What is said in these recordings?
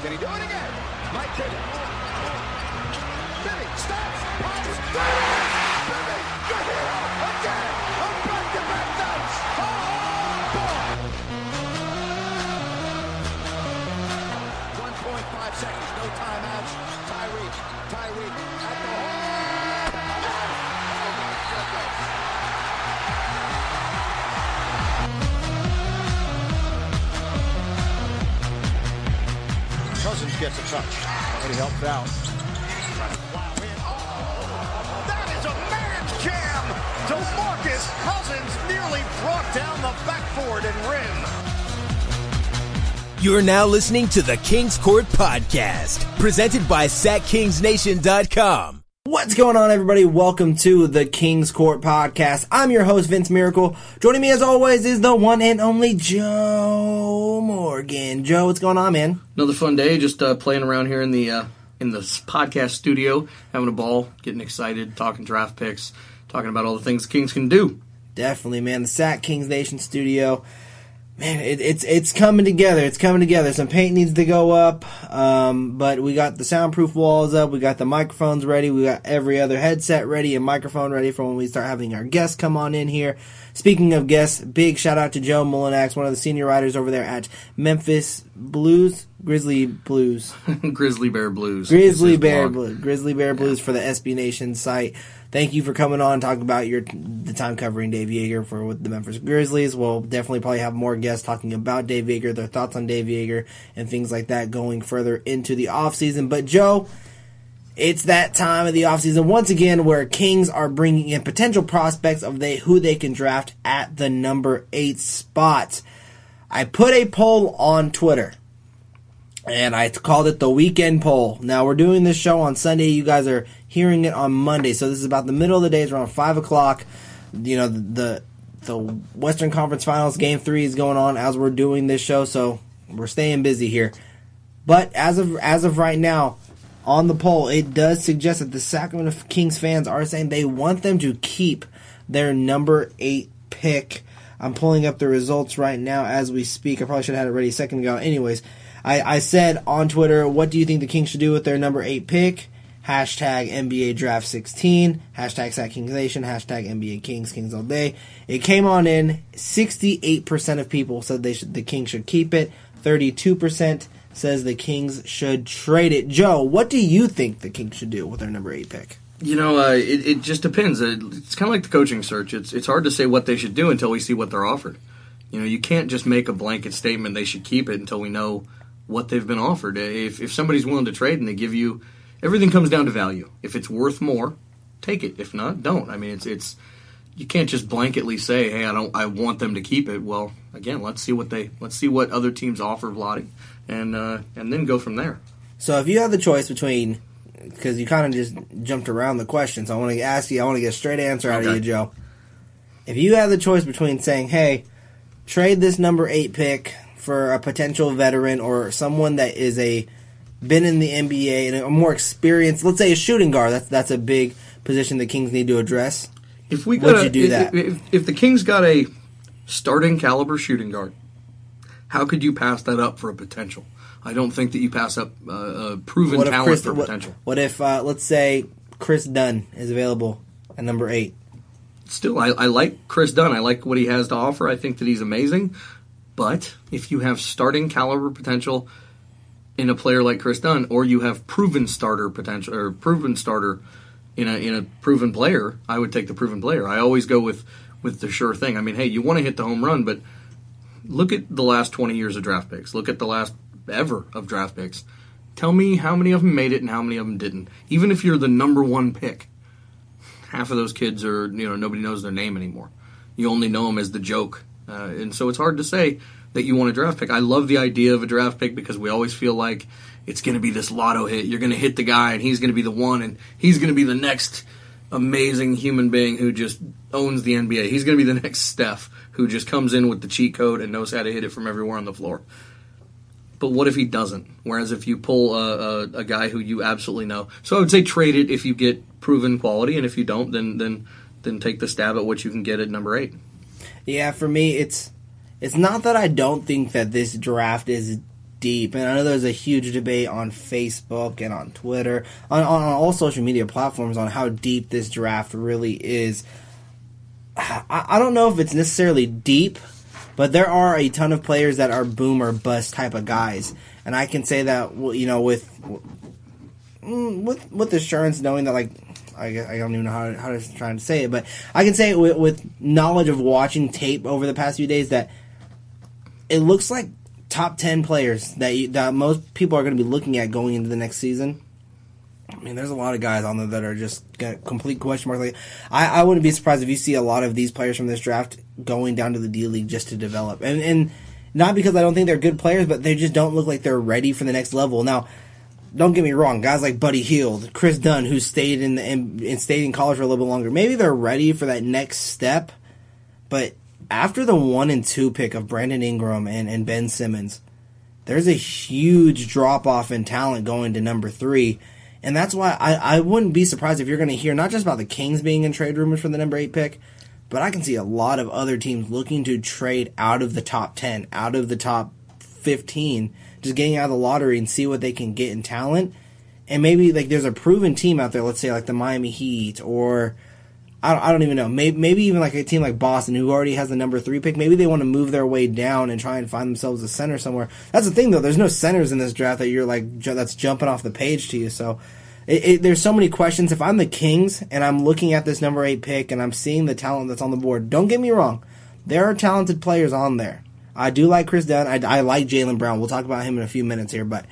Can he do it again? Mike did it. Jimmy stops, pops, Jimmy, good hero, again, a back-to-back nights. Oh, boy. 1.5 seconds, no timeouts. Tyreek at the hole. Oh, my goodness. Cousins gets a touch, and he helps out. That is a man's jam! DeMarcus Cousins nearly brought down the backboard and rim. You're now listening to the Kings Court Podcast, presented by SatKingsNation.com. What's going on, everybody? Welcome to the Kings Court Podcast. I'm your host, Vince Miracle. Joining me, as always, is the one and only Joe Morgan. Joe, what's going on, man? Another fun day, just playing around here in the podcast studio, having a ball, getting excited, talking draft picks, talking about all the things the Kings can do. Definitely, man. The Sat Kings Nation studio. Man, it's coming together. It's coming together. Some paint needs to go up, but we got the soundproof walls up. We got the microphones ready. We got every other headset ready and microphone ready for when we start having our guests come on in here. Speaking of guests, big shout out to Joe Mullinax, one of the senior writers over there at Memphis Blues, Grizzly Blues. Grizzly Bear Blues. Grizzly Bear Blues for the SB Nation site. Thank you for coming on and talking about the time covering Dave Joerger for the Memphis Grizzlies. We'll definitely probably have more guests talking about Dave Joerger, their thoughts on Dave Joerger, and things like that going further into the offseason. But, Joe, it's that time of the offseason once again where Kings are bringing in potential prospects of who they can draft at the number 8 spot. I put a poll on Twitter, and I called it the weekend poll. Now, we're doing this show on Sunday. You guys are hearing it on Monday, so this is about the middle of the day. It's around 5 o'clock. You know, the Western Conference Finals Game 3 is going on as we're doing this show, so we're staying busy here. But as of right now, on the poll, it does suggest that the Sacramento Kings fans are saying they want them to keep their number 8 pick. I'm pulling up the results right now as we speak. I probably should have had it ready a second ago. Anyways, I said on Twitter, what do you think the Kings should do with their number 8 pick? Hashtag NBA Draft 16, hashtag SatKingsNation, hashtag NBA Kings, Kings all day. It came on in. 68% of people said the Kings should keep it. 32% says the Kings should trade it. Joe, what do you think the Kings should do with their number 8 pick? You know, it just depends. It's kind of like the coaching search. It's hard to say what they should do until we see what they're offered. You know, you can't just make a blanket statement they should keep it until we know what they've been offered. If somebody's willing to trade and they give you, everything comes down to value. If it's worth more, take it. If not, don't. I mean, it's you can't just blanketly say, "Hey, I want them to keep it." Well, again, let's see what other teams offer Vlade, and then go from there. So, if you have the choice between, because you kind of just jumped around the question, so I want to ask you, I want to get a straight answer out of you, Joe. If you have the choice between saying, "Hey, trade this number 8 pick for a potential veteran or someone that is been in the NBA and a more experienced, let's say a shooting guard," that's a big position the Kings need to address. Would you do that? If the Kings got a starting caliber shooting guard, how could you pass that up for a potential? I don't think that you pass up proven talent for potential. What if, let's say, Chris Dunn is available at number 8? Still, I like Chris Dunn. I like what he has to offer. I think that he's amazing. But if you have starting caliber potential in a player like Chris Dunn, or you have proven starter potential or proven starter in a proven player, I would take the proven player. I always go with the sure thing. I mean, hey, you want to hit the home run, but look at the last 20 years of draft picks. Look at the last ever of draft picks. Tell me how many of them made it and how many of them didn't. Even if you're the number 1 pick, half of those kids are, nobody knows their name anymore. You only know them as the joke. And so it's hard to say that you want a draft pick. I love the idea of a draft pick because we always feel like it's going to be this lotto hit. You're going to hit the guy, and he's going to be the one, and he's going to be the next amazing human being who just owns the NBA. He's going to be the next Steph who just comes in with the cheat code and knows how to hit it from everywhere on the floor. But what if he doesn't? Whereas if you pull a guy who you absolutely know. So I would say trade it if you get proven quality, and if you don't, then take the stab at what you can get at number 8. Yeah, for me, it's not that I don't think that this draft is deep. And I know there's a huge debate on Facebook and on Twitter, on all social media platforms on how deep this draft really is. I don't know if it's necessarily deep, but there are a ton of players that are boom or bust type of guys. And I can say that, you know, with assurance, knowing that, like, I don't even know how to try to say it, but I can say it with knowledge of watching tape over the past few days that it looks like top 10 players that most people are going to be looking at going into the next season. I mean, there's a lot of guys on there that are just got complete question marks. Like, I wouldn't be surprised if you see a lot of these players from this draft going down to the D League just to develop. And not because I don't think they're good players, but they just don't look like they're ready for the next level. Now, don't get me wrong, guys like Buddy Hield, Chris Dunn, who stayed in college for a little bit longer, maybe they're ready for that next step. But after the 1 and 2 pick of Brandon Ingram and Ben Simmons, there's a huge drop-off in talent going to number 3. And that's why I wouldn't be surprised if you're going to hear not just about the Kings being in trade rumors for the number 8 pick, but I can see a lot of other teams looking to trade out of the top 10, out of the top 15, just getting out of the lottery and see what they can get in talent. And maybe like there's a proven team out there, let's say like the Miami Heat, or I don't even know, maybe even like a team like Boston who already has the number 3 pick. Maybe they want to move their way down and try and find themselves a center somewhere. That's the thing though, there's no centers in this draft that you're like that's jumping off the page to you. So there's so many questions. If I'm the Kings and I'm looking at this number 8 pick and I'm seeing the talent that's on the board, don't get me wrong, there are talented players on there. I do like Chris Dunn. I like Jaylen Brown. We'll talk about him in a few minutes here, but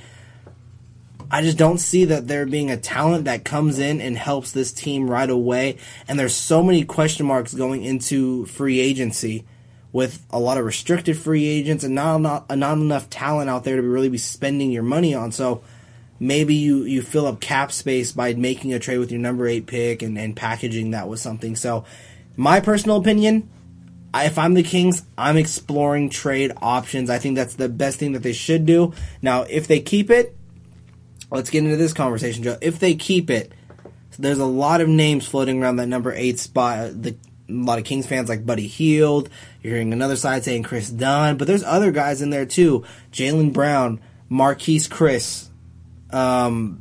I just don't see that there being a talent that comes in and helps this team right away. And there's so many question marks going into free agency with a lot of restricted free agents and not enough talent out there to really be spending your money on. So maybe you fill up cap space by making a trade with your number 8 pick and packaging that with something. So my personal opinion, if I'm the Kings, I'm exploring trade options. I think that's the best thing that they should do. Now, if they keep it, let's get into this conversation, Joe. If they keep it, there's a lot of names floating around that number 8 spot. A lot of Kings fans like Buddy Hield. You're hearing another side saying Chris Dunn. But there's other guys in there too. Jaylen Brown, Marquise Chris. The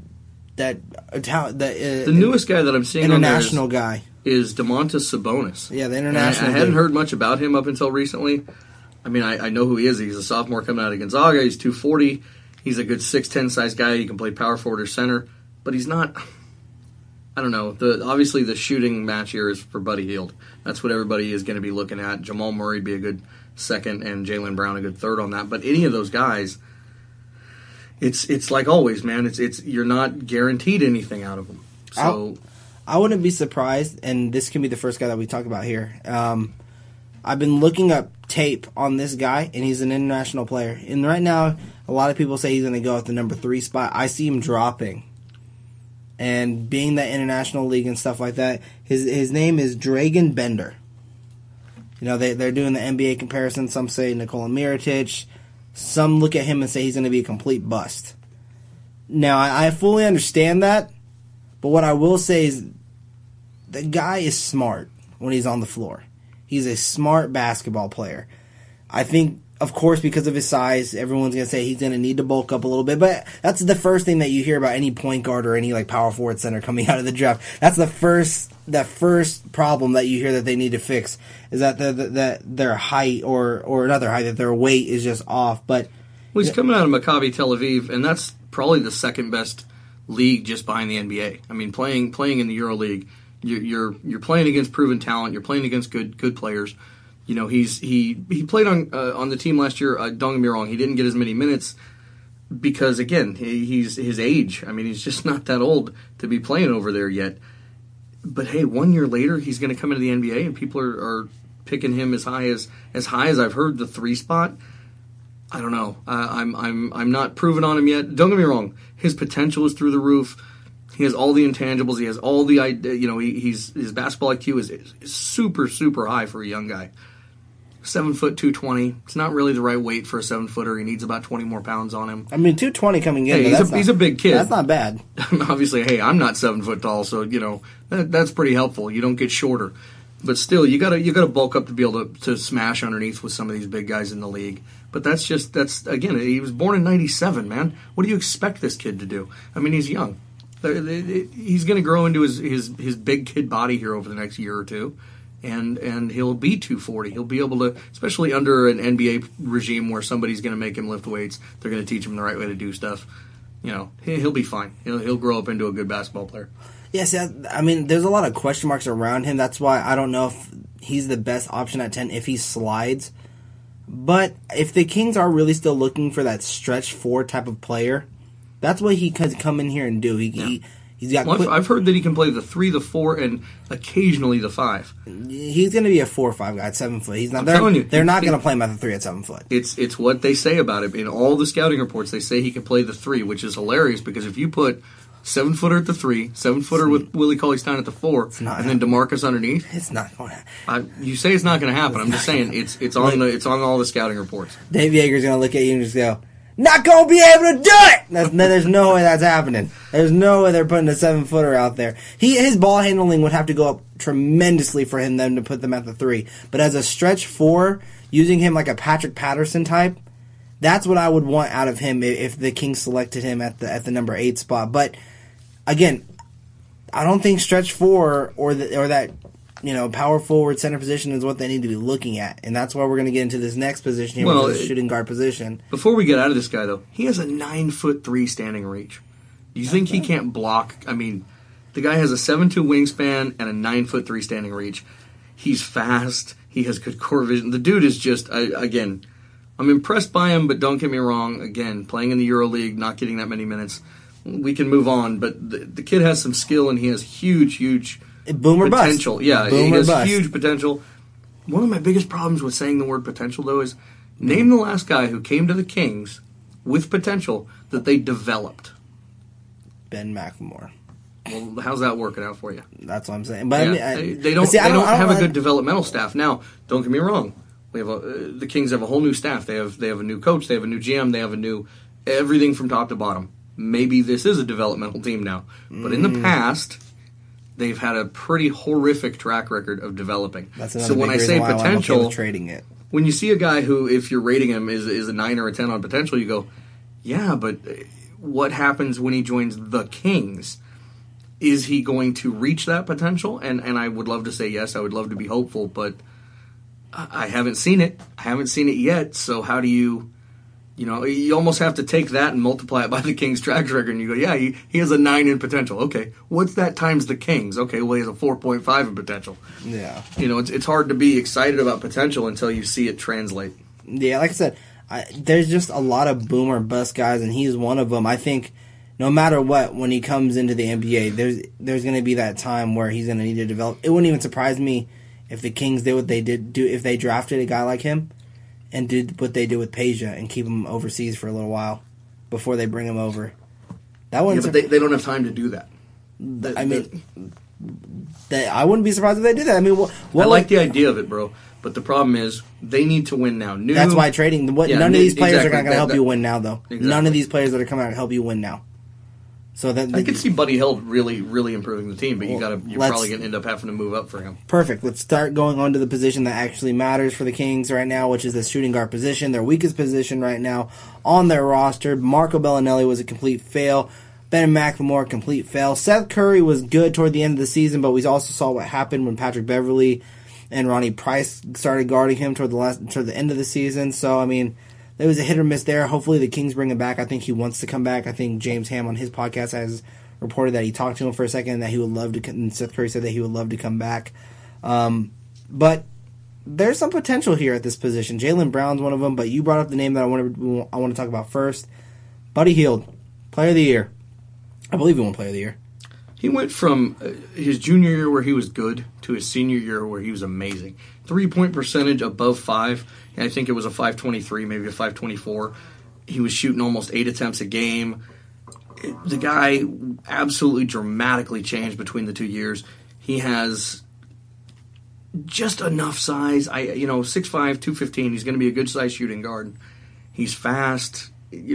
newest guy that I'm seeing international on there guy is Domantas Sabonis. Yeah, the international. I hadn't heard much about him up until recently. I mean, I know who he is. He's a sophomore coming out of Gonzaga. He's 240. He's a good 6'10" size guy. He can play power forward or center, but he's not. I don't know. Obviously, the shooting match here is for Buddy Hield. That's what everybody is going to be looking at. Jamal Murray would be a good second, and Jaylen Brown a good third on that. But any of those guys, it's like always, man. It's you're not guaranteed anything out of them. So I wouldn't be surprised, and this can be the first guy that we talk about here. I've been looking up tape on this guy, and he's an international player. And right now, a lot of people say he's going to go at the number 3 spot. I see him dropping. And being that international league and stuff like that, his name is Dragan Bender. You know, they're doing the NBA comparison. Some say Nikola Mirotic. Some look at him and say he's going to be a complete bust. Now, I fully understand that, but what I will say is the guy is smart when he's on the floor. He's a smart basketball player. I think, of course, because of his size, everyone's going to say he's going to need to bulk up a little bit, but that's the first thing that you hear about any point guard or any like power forward center coming out of the draft. That's the first problem that you hear that they need to fix is that their height or not their height, that their weight is just off. But he's coming out of Maccabi Tel Aviv, and that's probably the second best league just behind the NBA. I mean, playing in the EuroLeague, you're playing against proven talent. You're playing against good players. You know, he played on the team last year. Don't get me wrong, he didn't get as many minutes because again, he's his age. I mean, he's just not that old to be playing over there yet. But hey, 1 year later, he's going to come into the NBA, and people are picking him as high as I've heard the 3 spot. I don't know. I'm not proven on him yet. Don't get me wrong, his potential is through the roof. He has all the intangibles. He has all the, his basketball IQ is super, super high for a young guy. 7 foot 220. It's not really the right weight for a 7-footer. He needs about 20 more pounds on him. I mean, 220 coming in. Hey, he's a big kid. That's not bad. Obviously, hey, I'm not 7 foot tall, so that's pretty helpful. You don't get shorter. But still, you gotta bulk up to be able to smash underneath with some of these big guys in the league. But that's again, he was born in '97, man. What do you expect this kid to do? I mean, he's young. He's going to grow into his big kid body here over the next year or two, and he'll be 240. He'll be able to, especially under an NBA regime where somebody's going to make him lift weights. They're going to teach him the right way to do stuff. You know, he'll be fine. He'll grow up into a good basketball player. Yes, I mean, there's a lot of question marks around him. That's why I don't know if he's the best option at 10 if he slides. But if the Kings are really still looking for that stretch 4 type of player, that's what he could come in here and do. He's got. Well, I've heard that he can play the 3, the 4, and occasionally the 5. He's going to be a 4 or 5 guy at 7 foot. He's not. They're not going to play him at the 3 at 7 foot. It's what they say about him in all the scouting reports. They say he can play the 3, which is hilarious because if you put 7-footer at the 3, 7-footer with Willie Cauley-Stein at the 4, and then DeMarcus underneath. It's not going to happen. You say it's not going to happen. I'm just saying it's on all the scouting reports. Dave Yeager's going to look at you and just go, "Not going to be able to do it!" There's no way that's happening. There's no way they're putting a 7-footer out there. His ball handling would have to go up tremendously for them to put them at the 3. But as a stretch 4, using him like a Patrick Patterson type, that's what I would want out of him if the Kings selected him at the number 8 spot. But again, I don't think stretch 4 or that power forward center position is what they need to be looking at, and that's why we're going to get into this next position here, which is the shooting guard position. Before we get out of this guy, though, he has a 9'3" standing reach. Do you think he can't block? I mean, the guy has a 7'2" wingspan and a 9'3" standing reach. He's fast. He has good core vision. The dude is just again. I'm impressed by him, but don't get me wrong. Again, playing in the EuroLeague, not getting that many minutes. We can move on, but the kid has some skill and he has huge boomer potential. Bust. Yeah, Boomer he has bust. huge potential. One of my biggest problems with saying the word potential, though, is name the last guy who came to the Kings with potential that they developed. Ben McLemore. Well, how's that working out for you? That's what I'm saying. But Yeah, I mean, they don't have a good developmental staff. Now, don't get me wrong. We have the Kings have a whole new staff. They have a new coach. They have a new GM. They have a new everything from top to bottom. Maybe this is a developmental team now, but in the past, they've had a pretty horrific track record of developing. That's another so when big I say reason why potential, I'm okay with trading it. When you see a guy who, if you're rating him, is a 9 or a 10 on potential, you go, yeah, but what happens when he joins the Kings? Is he going to reach that potential? And I would love to say yes. I would love to be hopeful, but I haven't seen it. I haven't seen it yet. So how do you? You almost have to take that and multiply it by the Kings' track record, and you go, yeah, he has a 9 in potential. Okay, what's that times the Kings? Okay, well, he has a 4.5 in potential. Yeah. It's hard to be excited about potential until you see it translate. Yeah, like I said, there's just a lot of boom or bust guys, and he's one of them. I think no matter what, when he comes into the NBA, there's going to be that time where he's going to need to develop. It wouldn't even surprise me if the Kings did what they did if they drafted a guy like him and did what they did with Peja and keep him overseas for a little while before they bring him over. That wouldn't. Yeah, but they don't have time to do that. I wouldn't be surprised if they did that. I mean, I like the idea of it, bro. But the problem is they need to win now. That's why trading. None of these players are going to help you win now, though. Exactly. None of these players that are coming out help you win now. So I could see Buddy Hield really, really improving the team, but you're probably going to end up having to move up for him. Perfect. Let's start going on to the position that actually matters for the Kings right now, which is the shooting guard position, their weakest position right now on their roster. Marco Bellinelli was a complete fail. Ben McLemore, complete fail. Seth Curry was good toward the end of the season, but we also saw what happened when Patrick Beverley and Ronnie Price started guarding him toward the end of the season. So, I mean, there was a hit or miss there. Hopefully the Kings bring him back. I think he wants to come back. I think James Ham on his podcast has reported that he talked to him for a second and that he would love to. And Seth Curry said that he would love to come back. But there's some potential here at this position. Jaylen Brown's one of them, but you brought up the name that I want to talk about first. Buddy Hield, Player of the Year. I believe he won Player of the Year. He went from his junior year where he was good to his senior year where he was amazing. 3-point percentage above 5. I think it was a 5.23, maybe a 5.24. He was shooting almost 8 attempts a game. The guy absolutely dramatically changed between the 2 years. He has just enough size. 6'5", 215. He's going to be a good size shooting guard. He's fast. He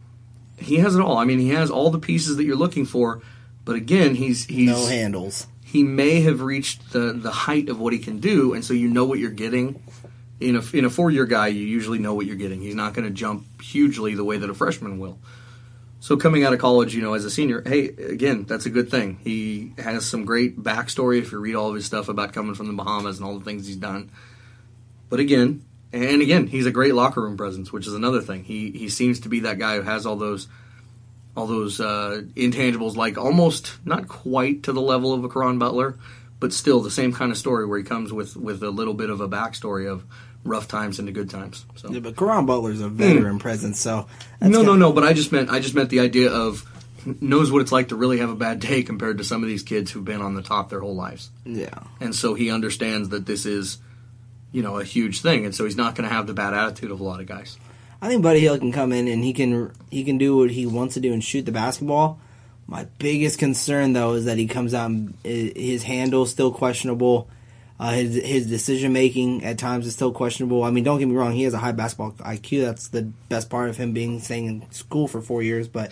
has it all. I mean, he has all the pieces that you're looking for. But again, he's no handles. he may have reached the height of what he can do, and so you know what you're getting. In a 4-year guy, you usually know what you're getting. He's not going to jump hugely the way that a freshman will. So coming out of college, as a senior, hey, again, that's a good thing. He has some great backstory if you read all of his stuff about coming from the Bahamas and all the things he's done. But again, he's a great locker room presence, which is another thing. He seems to be that guy who has all those intangibles, like almost not quite to the level of a Caron Butler, but still the same kind of story where he comes with a little bit of a backstory of rough times into good times. So. Yeah, but Caron Butler's a veteran presence, so no. But I just meant the idea of knows what it's like to really have a bad day compared to some of these kids who've been on the top their whole lives. Yeah, and so he understands that this is, a huge thing, and so he's not going to have the bad attitude of a lot of guys. I think Buddy Hield can come in and he can do what he wants to do and shoot the basketball. My biggest concern, though, is that he comes out and his handle's still questionable. His decision-making at times is still questionable. I mean, don't get me wrong, he has a high basketball IQ. That's the best part of him staying in school for 4 years. But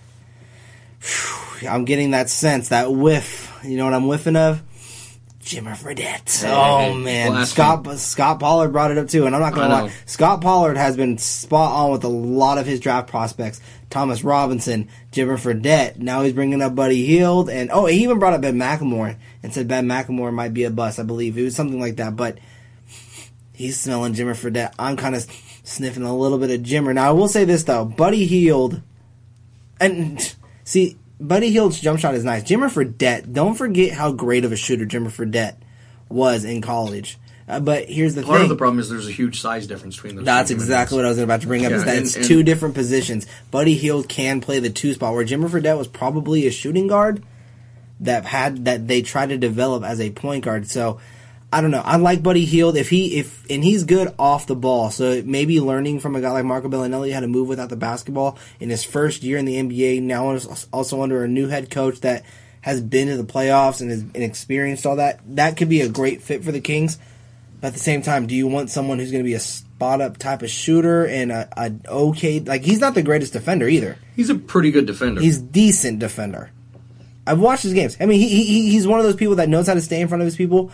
I'm getting that sense, that whiff. You know what I'm whiffing of? Jimmer Fredette. Oh, man. Scott Pollard brought it up, too. And I'm not going to lie. Scott Pollard has been spot on with a lot of his draft prospects. Thomas Robinson, Jimmer Fredette. Now he's bringing up Buddy Hield. And, he even brought up Ben McLemore and said Ben McLemore might be a bust, I believe. It was something like that. But he's smelling Jimmer Fredette. I'm kind of sniffing a little bit of Jimmer. Now, I will say this, though. Buddy Hield. And, see, Buddy Hield's jump shot is nice. Jimmer Fredette, don't forget how great of a shooter Jimmer Fredette was in college. But here's the thing. Part of the problem is there's a huge size difference between those. That's exactly what I was about to bring up, is that it's two different positions. Buddy Hield can play the 2 spot, where Jimmer Fredette was probably a shooting guard that they tried to develop as a point guard. So, I don't know. I like Buddy Hield and he's good off the ball. So maybe learning from a guy like Marco Bellinelli how to move without the basketball in his first year in the NBA, now also under a new head coach that has been to the playoffs and experienced all that. That could be a great fit for the Kings. But at the same time, do you want someone who's going to be a spot up type of shooter and he's not the greatest defender either. He's a pretty good defender. He's decent defender. I've watched his games. I mean, he's one of those people that knows how to stay in front of his people.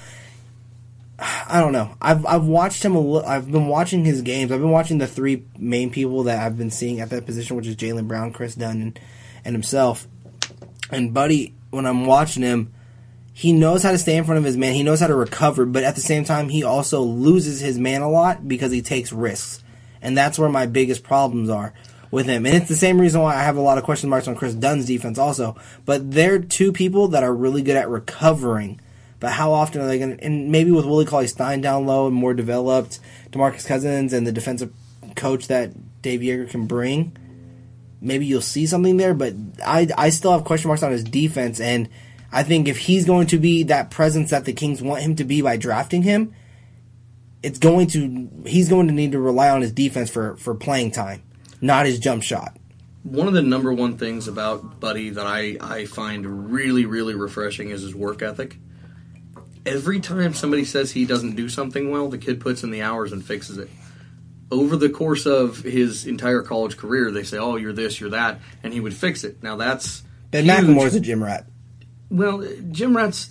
I don't know. I've watched him I've been watching his games. I've been watching the 3 main people that I've been seeing at that position, which is Jaylen Brown, Chris Dunn, and himself. And Buddy, when I'm watching him, he knows how to stay in front of his man. He knows how to recover, but at the same time, he also loses his man a lot because he takes risks. And that's where my biggest problems are with him. And it's the same reason why I have a lot of question marks on Chris Dunn's defense also. But they're 2 people that are really good at recovering. But how often are they going to... And maybe with Willie Cauley-Stein down low and more developed, DeMarcus Cousins and the defensive coach that Dave Joerger can bring, maybe you'll see something there. But I still have question marks on his defense. And I think if he's going to be that presence that the Kings want him to be by drafting him, he's going to need to rely on his defense for playing time, not his jump shot. One of the number one things about Buddy that I find really, really refreshing is his work ethic. Every time somebody says he doesn't do something well, the kid puts in the hours and fixes it. Over the course of his entire college career, they say, oh, you're this, you're that, and he would fix it. Now that's Ben McLemore's a gym rat. Well, gym rats,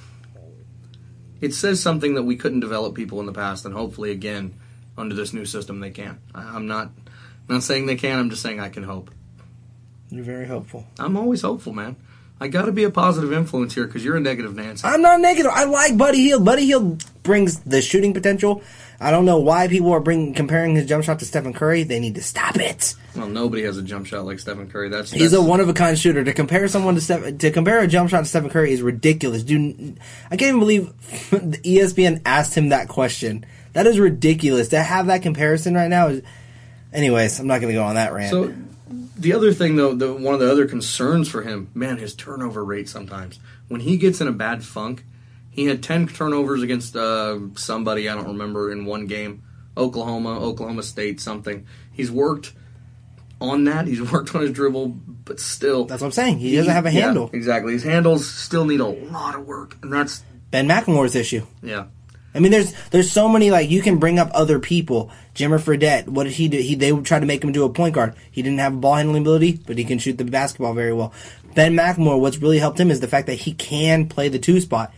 it says something that we couldn't develop people in the past, and hopefully, again, under this new system, they can. I'm not saying they can, I'm just saying I can hope. You're very hopeful. I'm always hopeful, man. I got to be a positive influence here because you're a negative Nancy. I'm not negative. I like Buddy Hield. Buddy Hield brings the shooting potential. I don't know why people are comparing his jump shot to Stephen Curry. They need to stop it. Well, nobody has a jump shot like Stephen Curry. He's a one-of-a-kind shooter. To compare a jump shot to Stephen Curry is ridiculous. Dude, I can't even believe ESPN asked him that question. That is ridiculous. To have that comparison right now Anyways, I'm not going to go on that rant. So, the other thing, though, one of the other concerns for him, man, his turnover rate sometimes. When he gets in a bad funk, he had 10 turnovers against somebody, I don't remember, in one game. Oklahoma State, something. He's worked on that. He's worked on his dribble, but still. That's what I'm saying. He doesn't have a handle. Exactly. His handles still need a lot of work, and that's Ben McLemore's issue. Yeah. I mean, there's so many, like, you can bring up other people. Jimmer Fredette, what did he do? They would try to make him do a point guard. He didn't have a ball handling ability, but he can shoot the basketball very well. Ben McLemore, what's really helped him is the fact that he can play the 2 spot.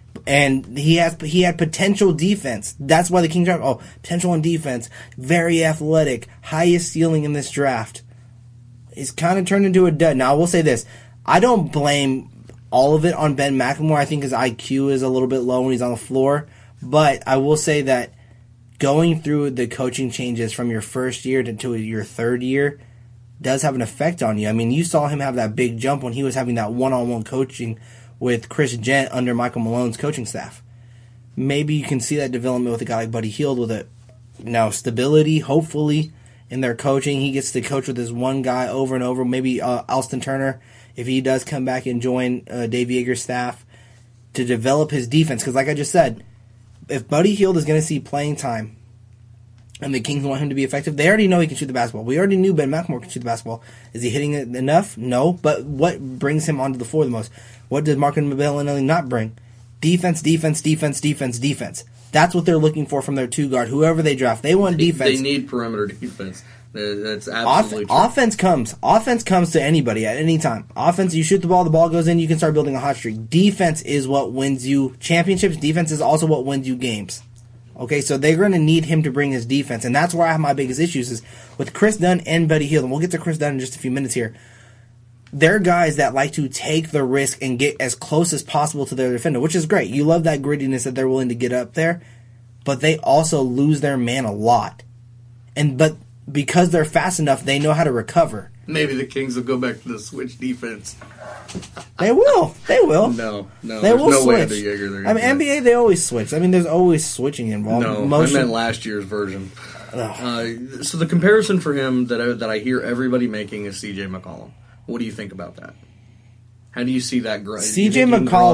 And he had potential defense. That's why the Kings draft. Oh, potential on defense. Very athletic. Highest ceiling in this draft. He's kind of turned into a dud. Now, I will say this. I don't blame all of it on Ben McLemore. I think his IQ is a little bit low when he's on the floor. But I will say that going through the coaching changes from your first year to your third year does have an effect on you. I mean, you saw him have that big jump when he was having that one-on-one coaching with Chris Gent under Michael Malone's coaching staff. Maybe you can see that development with a guy like Buddy Hield with it. Now, stability, hopefully, in their coaching. He gets to coach with this one guy over and over. Maybe Alston Turner, if he does come back and join Dave Yeager's staff, to develop his defense. Because like I just said, if Buddy Hield is going to see playing time and the Kings want him to be effective, they already know he can shoot the basketball. We already knew Ben McLemore can shoot the basketball. Is he hitting it enough? No. But what brings him onto the floor the most? What does Marco Bellinelli not bring? Defense, defense, defense, defense, defense. That's what they're looking for from their 2 guard. Whoever they draft, they want defense. They need perimeter defense. That's absolutely true. Offense comes. Offense comes to anybody at any time. Offense, you shoot the ball goes in, you can start building a hot streak. Defense is what wins you championships. Defense is also what wins you games. Okay, so they're going to need him to bring his defense, and that's where I have my biggest issues is with Chris Dunn and Buddy Hield. And we'll get to Chris Dunn in just a few minutes here. They're guys that like to take the risk and get as close as possible to their defender, which is great. You love that grittiness that they're willing to get up there, but they also lose their man a lot. But because they're fast enough, they know how to recover. Maybe the Kings will go back to the switch defense. They will. They will. No. They will no switch. way under Yeager. I mean, NBA, they always switch. I mean, there's always switching involved. No, I meant last year's version. So the comparison for him that I hear everybody making is C.J. McCollum. What do you think about that? How do you see that growing? C.J.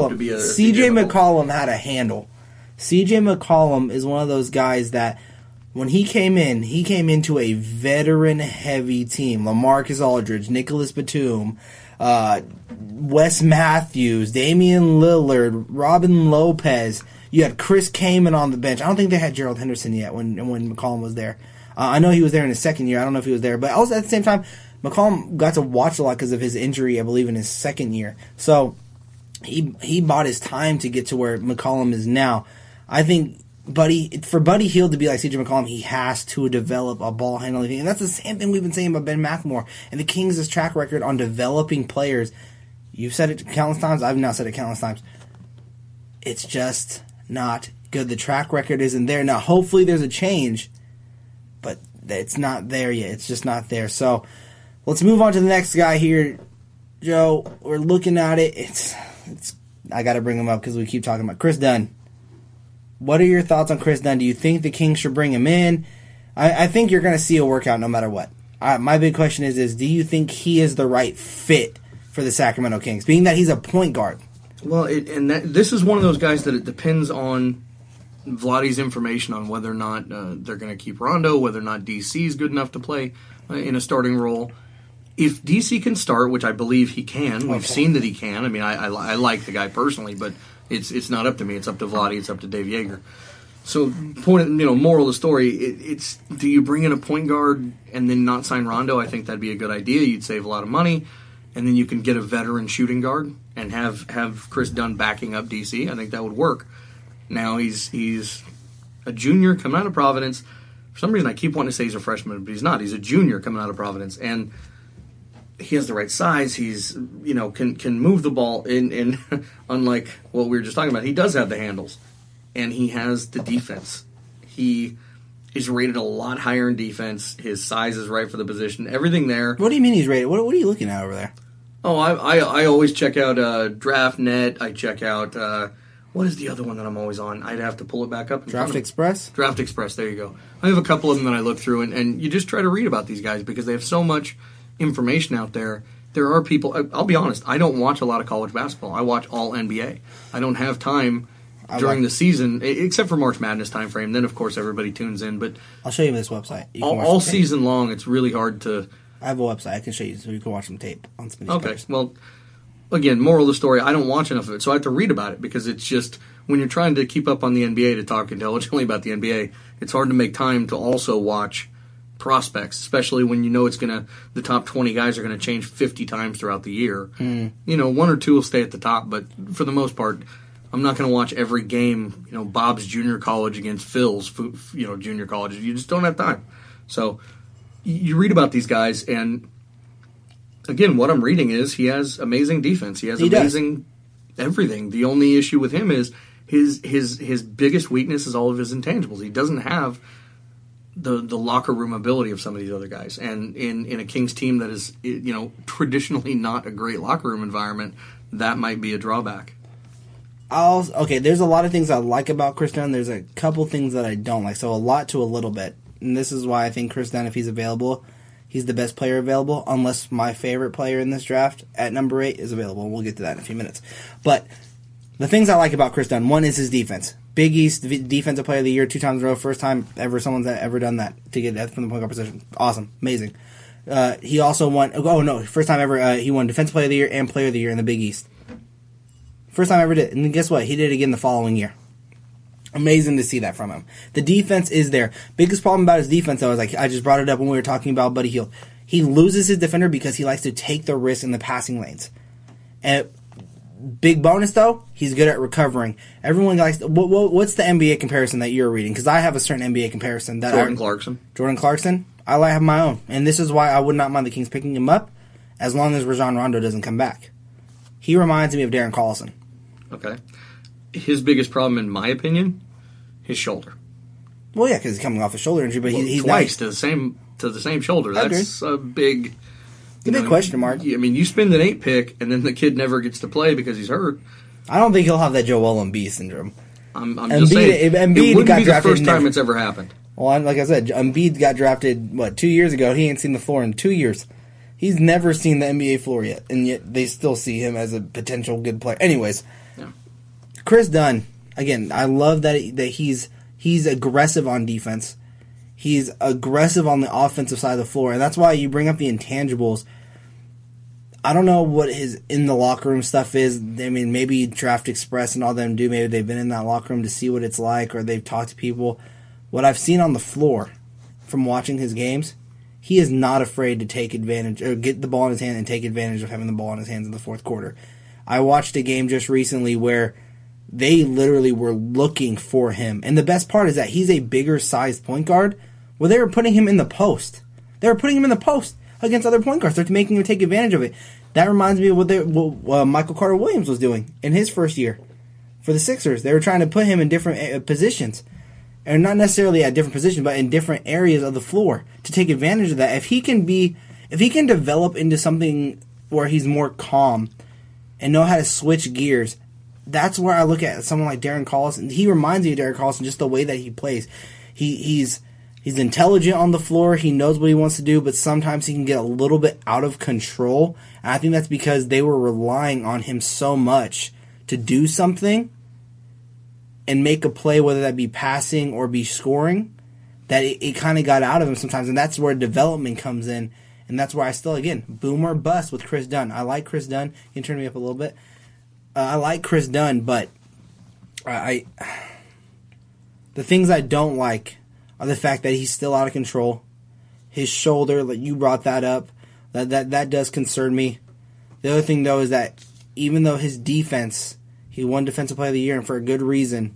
McCollum had a handle. C.J. McCollum is one of those guys that when he came into a veteran-heavy team. LaMarcus Aldridge, Nicholas Batum, Wes Matthews, Damian Lillard, Robin Lopez. You had Chris Kaman on the bench. I don't think they had Gerald Henderson yet when McCollum was there. I know he was there in his second year. I don't know if he was there. But also at the same time, McCollum got to watch a lot because of his injury, I believe, in his second year. So he bought his time to get to where McCollum is now. I think for Buddy Hield to be like C.J. McCollum, he has to develop a ball handling thing. And that's the same thing we've been saying about Ben McLemore. And the Kings' track record on developing players, you've said it countless times, I've now said it countless times, it's just not good. The track record isn't there. Now, hopefully there's a change, but it's not there yet. It's just not there. So let's move on to the next guy here. Joe, we're looking at it. It's I got to bring him up because we keep talking about Chris Dunn. What are your thoughts on Chris Dunn? Do you think the Kings should bring him in? I think you're going to see a workout no matter what. My big question is do you think he is the right fit for the Sacramento Kings, being that he's a point guard? Well, this is one of those guys that it depends on Vladdy's information on whether or not they're going to keep Rondo, whether or not DC is good enough to play in a starting role. If DC can start, which I believe he can, we've seen that he can. I mean, I like the guy personally, but it's not up to me. It's up to Vladdy. It's up to Dave Yeager. So, moral of the story, it's do you bring in a point guard and then not sign Rondo? I think that'd be a good idea. You'd save a lot of money, and then you can get a veteran shooting guard and have Chris Dunn backing up DC. I think that would work. Now he's a junior coming out of Providence. For some reason, I keep wanting to say he's a freshman, but he's not. He's a junior coming out of Providence, and he has the right size. He's can move the ball in unlike what we were just talking about. He does have the handles, and he has the defense. He is rated a lot higher in defense. His size is right for the position. Everything there. What do you mean he's rated? What are you looking at over there? Oh, I always check out DraftNet. I check out what is the other one that I'm always on? I'd have to pull it back up. Draft Express? Draft Express, there you go. I have a couple of them that I look through, and you just try to read about these guys because they have so much information out there. There are people, I'll be honest, I don't watch a lot of college basketball. I watch all NBA. I don't have time during the season, except for March Madness time frame. Then, of course, everybody tunes in. But I'll show you this website. All season long, it's really hard to... I have a website. I can show you so you can watch some tape on some of these players. Well, again, moral of the story, I don't watch enough of it, so I have to read about it because it's just when you're trying to keep up on the NBA to talk intelligently about the NBA, it's hard to make time to also watch prospects, especially when you know the top 20 guys are going to change 50 times throughout the year. One or two will stay at the top, but for the most part, I'm not going to watch every game, Bob's junior college against Phil's, junior college. You just don't have time. So you read about these guys, and again, what I'm reading is he has amazing defense. He has amazing everything. The only issue with him is his biggest weakness is all of his intangibles. He doesn't have the locker room ability of some of these other guys. And in a Kings team that is traditionally not a great locker room environment, that might be a drawback. There's a lot of things I like about Chris Dunn. There's a couple things that I don't like. So a lot to a little bit. And this is why I think Chris Dunn, if he's available, he's the best player available, unless my favorite player in this draft at number 8 is available. We'll get to that in a few minutes. But the things I like about Chris Dunn, one is his defense. Big East Defensive Player of the Year 2 times in a row. First time ever someone's ever done that to get that from the point guard position. Awesome. Amazing. He also won, first time ever he won Defensive Player of the Year and Player of the Year in the Big East. First time I ever did. And guess what? He did it again the following year. Amazing to see that from him. The defense is there. Biggest problem about his defense, though, is I just brought it up when we were talking about Buddy Hield. He loses his defender because he likes to take the risk in the passing lanes. And big bonus, though, he's good at recovering. Everyone likes... What's the NBA comparison that you're reading? Because I have a certain NBA comparison. Jordan Clarkson. Jordan Clarkson? I have my own. And this is why I would not mind the Kings picking him up as long as Rajon Rondo doesn't come back. He reminds me of Darren Collison. Okay. His biggest problem, in my opinion, his shoulder. Well, yeah, because he's coming off a shoulder injury, but he's twice to the same shoulder. That's a big... It's a big question mark. I mean, you spend an 8 pick, and then the kid never gets to play because he's hurt. I don't think he'll have that Joel Embiid syndrome. I'm just saying, Embiid it wouldn't got be the drafted first time it's ever happened. Well, like I said, Embiid got drafted, 2 years ago. He ain't seen the floor in 2 years. He's never seen the NBA floor yet, and yet they still see him as a potential good player. Anyways, yeah. Chris Dunn, again, I love that he's aggressive on defense. He's aggressive on the offensive side of the floor, and that's why you bring up the intangibles. I don't know what his in the locker room stuff is. I mean, maybe Draft Express and all them do. Maybe they've been in that locker room to see what it's like, or they've talked to people. What I've seen on the floor from watching his games, he is not afraid to take advantage or get the ball in his hand and take advantage of having the ball in his hands in the fourth quarter. I watched a game just recently where they literally were looking for him. And the best part is that he's a bigger sized point guard where they were putting him in the post. They were putting him in the post against other point guards. They're making him take advantage of it. That reminds me of what Michael Carter Williams was doing in his first year for the Sixers. They were trying to put him in different positions. And not necessarily at different positions, but in different areas of the floor to take advantage of that. If he can develop into something where he's more calm and know how to switch gears, that's where I look at someone like Darren Collison. He reminds me of Darren Collison, just the way that he plays. He's intelligent on the floor. He knows what he wants to do, but sometimes he can get a little bit out of control. And I think that's because they were relying on him so much to do something and make a play, whether that be passing or be scoring, that it kind of got out of him sometimes. And that's where development comes in. And that's where I still, again, boom or bust with Chris Dunn. I like Chris Dunn. You can turn me up a little bit. I like Chris Dunn, but the things I don't like are the fact that he's still out of control. His shoulder, like you brought that up, that does concern me. The other thing, though, is that even though his defense, he won Defensive Player of the Year, and for a good reason,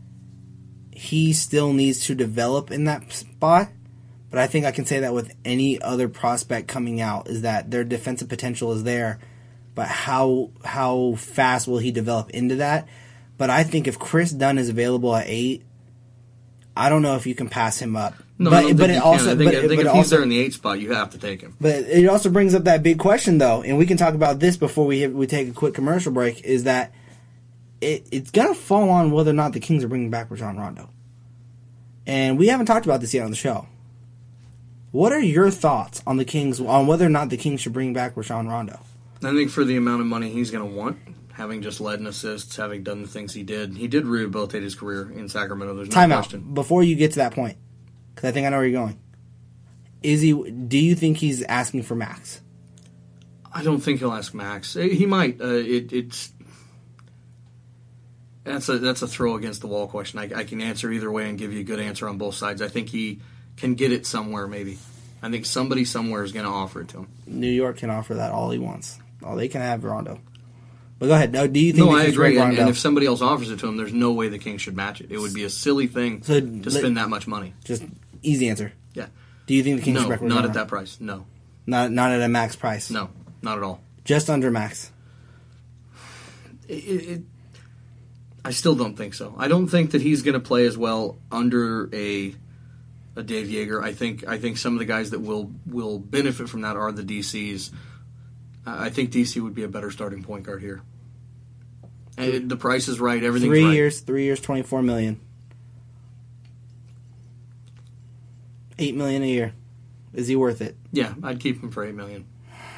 he still needs to develop in that spot. But I think I can say that with any other prospect coming out, is that their defensive potential is there, but how fast will he develop into that? But I think if Chris Dunn is available at 8, I don't know if you can pass him up. No, I don't think you can. I think if he's there in the 8 spot, you have to take him. But it also brings up that big question, though, and we can talk about this before we take a quick commercial break, is that it's going to fall on whether or not the Kings are bringing back Rajon Rondo. And we haven't talked about this yet on the show. What are your thoughts on the Kings, on whether or not the Kings should bring back Rajon Rondo? I think for the amount of money he's going to want, having just led in assists, having done the things he did rehabilitate his career in Sacramento. There's no question. Time out. Before you get to that point, because I think I know where you're going. Do you think he's asking for max? I don't think he'll ask max. He might. That's a throw against the wall question. I can answer either way and give you a good answer on both sides. I think he can get it somewhere, maybe. I think somebody somewhere is going to offer it to him. New York can offer that all he wants. All they can have Rondo. But go ahead. No, do you think? No, I agree. And if somebody else offers it to him, there's no way the Kings should match it. It would be a silly thing to spend that much money. Just easy answer. Yeah. Do you think the Kings should No, not at that price. No. Not at a max price. No, not at all. Just under max. I still don't think so. I don't think that he's going to play as well under a Dave Joerger. I think some of the guys that will benefit from that are the DCs. I think DC would be a better starting point guard here. And the price is right. Everything's right. 3 years, $24 million. $8 million a year. Is he worth it? Yeah, I'd keep him for $8 million.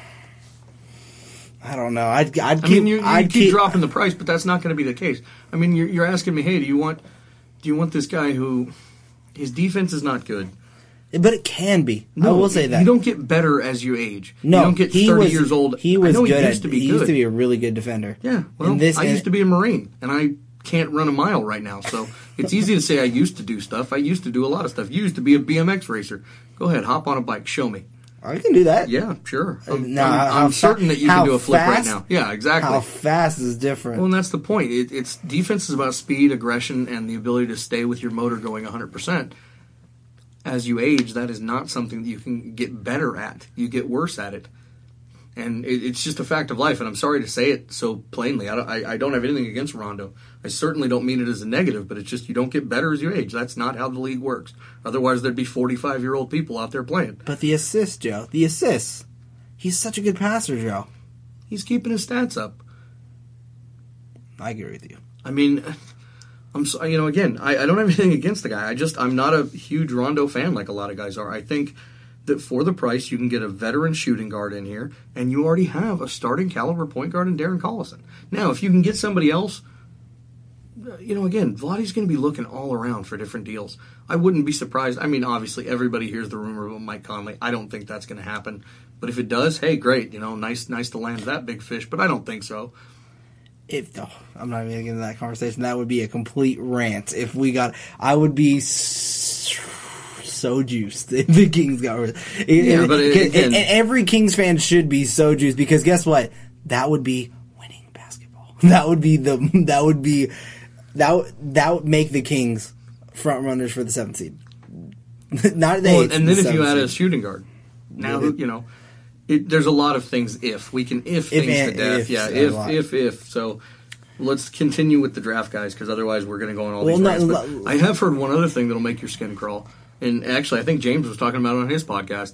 I don't know. I'd keep dropping the price, but that's not going to be the case. I mean, you're asking me, hey, do you want this guy who his defense is not good? But it can be. No, I will say that. You don't get better as you age. No, you don't get 30 years old. He was good. He used to be He good. used to be a really good defender. Yeah, well, I used to be a Marine, and I can't run a mile right now, so it's easy to say I used to do stuff. I used to do a lot of stuff. You used to be a BMX racer. Go ahead, hop on a bike, show me. I can do that. Yeah, sure. I'm certain that you can do a flip right now. Yeah, exactly. How fast is different. Well, and that's the point. It's defense is about speed, aggression, and the ability to stay with your motor going 100%. As you age, that is not something that you can get better at. You get worse at it. And it's just a fact of life, and I'm sorry to say it so plainly. I don't have anything against Rondo. I certainly don't mean it as a negative, but it's just you don't get better as you age. That's not how the league works. Otherwise, there'd be 45-year-old people out there playing. But the assists, Joe. The assists. He's such a good passer, Joe. He's keeping his stats up. I agree with you. I mean, again, I don't have anything against the guy. I'm not a huge Rondo fan like a lot of guys are. I think that for the price, you can get a veteran shooting guard in here, and you already have a starting caliber point guard in Darren Collison. Now, if you can get somebody else, again, Vlade's going to be looking all around for different deals. I wouldn't be surprised. I mean, obviously, everybody hears the rumor about Mike Conley. I don't think that's going to happen. But if it does, hey, great. Nice to land that big fish, but I don't think so. I'm not even getting into that conversation. That would be a complete rant. I would be so juiced if the Kings got rid. And every Kings fan should be so juiced because guess what? That would be winning basketball. That would make the Kings front runners for the 7th seed. Not the 8th. And then if you add a shooting guard, now there's a lot of things. We can things to death. If. So let's continue with the draft guys because otherwise we're going to go on all these rants. But I have heard one other thing that'll make your skin crawl. And actually, I think James was talking about it on his podcast.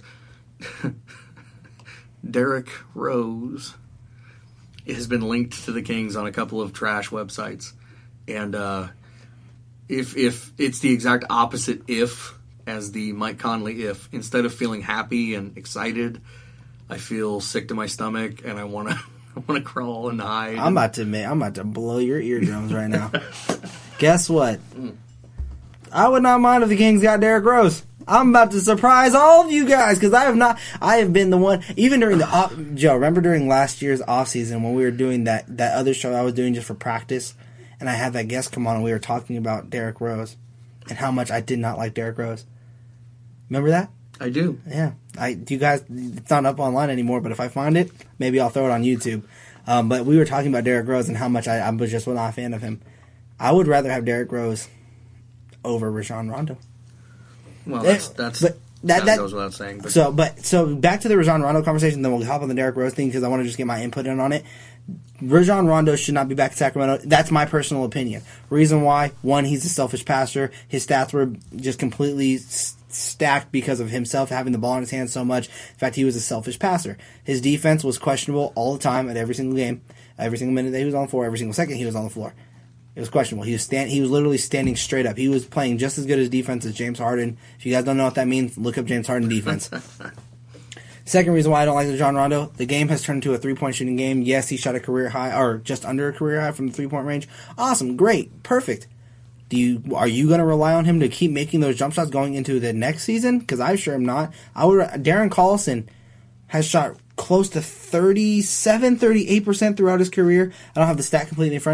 Derrick Rose has been linked to the Kings on a couple of trash websites. And if it's the exact opposite as the Mike Conley instead of feeling happy and excited, I feel sick to my stomach and I want to crawl and hide. I'm about to blow your eardrums right now. Guess what? I would not mind if the Kings got Derrick Rose. I'm about to surprise all of you guys because I have been the one, even during Joe, remember during last year's offseason when we were doing that other show I was doing just for practice and I had that guest come on and we were talking about Derrick Rose and how much I did not like Derrick Rose. Remember that? I do. Yeah. You guys, it's not up online anymore, but if I find it, maybe I'll throw it on YouTube. But we were talking about Derrick Rose and how much I was just not a fan of him. I would rather have Derrick Rose over Rajon Rondo. Well, that goes without saying. But. So back to the Rajon Rondo conversation, then we'll hop on the Derrick Rose thing because I want to just get my input in on it. Rajon Rondo should not be back in Sacramento. That's my personal opinion. Reason why: one, he's a selfish passer. His stats were just completely stacked because of himself having the ball in his hands so much. In fact, he was a selfish passer. His defense was questionable all the time at every single game, every single minute that he was on the floor, every single second he was on the floor. It was questionable. He was literally standing straight up. He was playing just as good as defense as James Harden. If you guys don't know what that means, look up James Harden defense. Second reason why I don't like Rajon Rondo, the game has turned into a three-point shooting game. Yes, he shot a career high, or just under a career high from the three-point range. Awesome, great, perfect. Are you going to rely on him to keep making those jump shots going into the next season? Because I sure am not. Darren Collison has shot close to 37, 38% throughout his career. I don't have the stat completely in front of me.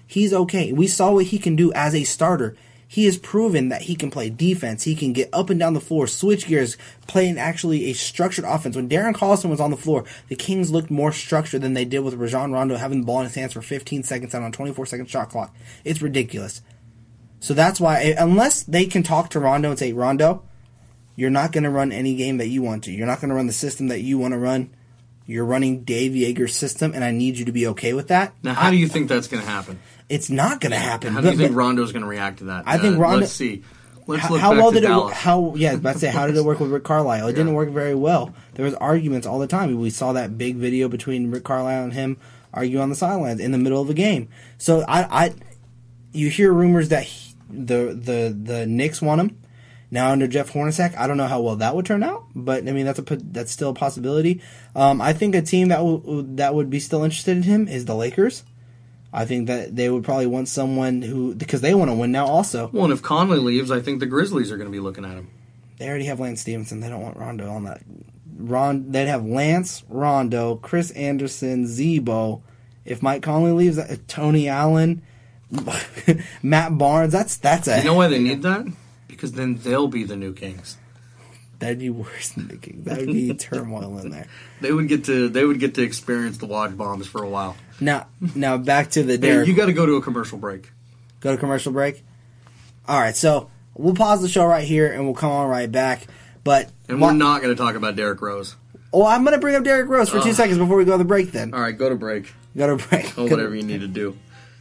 He's okay. We saw what he can do as a starter. He has proven that he can play defense. He can get up and down the floor, switch gears, playing actually a structured offense. When Darren Collison was on the floor, the Kings looked more structured than they did with Rajon Rondo having the ball in his hands for 15 seconds out on a 24-second shot clock. It's ridiculous. So that's why, unless they can talk to Rondo and say, Rondo, you're not going to run any game that you want to. You're not going to run the system that you want to run. You're running Dave Yeager's system, and I need you to be okay with that. Now, how do you think that's going to happen? It's not going to happen. How do you think Rondo's going to react to that? I think Rondo. Let's see. Let's look how back well to did Dallas. how did it work with Rick Carlisle? It didn't work very well. There was arguments all the time. We saw that big video between Rick Carlisle and him arguing on the sidelines in the middle of a game. So you hear rumors that the Knicks want him now under Jeff Hornacek. I don't know how well that would turn out, but I mean that's still a possibility. I think a team that would be still interested in him is the Lakers. I think that they would probably want someone because they want to win now also. Well, and if Conley leaves, I think the Grizzlies are going to be looking at him. They already have Lance Stevenson. They don't want Rondo on that. They'd have Lance, Rondo, Chris Anderson, Zebo. If Mike Conley leaves, Tony Allen, Matt Barnes. That's a. You know why they need that? Because then they'll be the new Kings. That'd be worse than the Kings. That would be turmoil in there. They would get to experience the Woj bombs for a while. Now back to the Hey, Derek. you got to go to a commercial break. Go to commercial break. All right, so we'll pause the show right here and we'll come on right back. But we're not going to talk about Derrick Rose. Oh, I'm going to bring up Derrick Rose for 2 seconds before we go to the break. Then. All right, go to break. Go to break. Oh, whatever you need to do.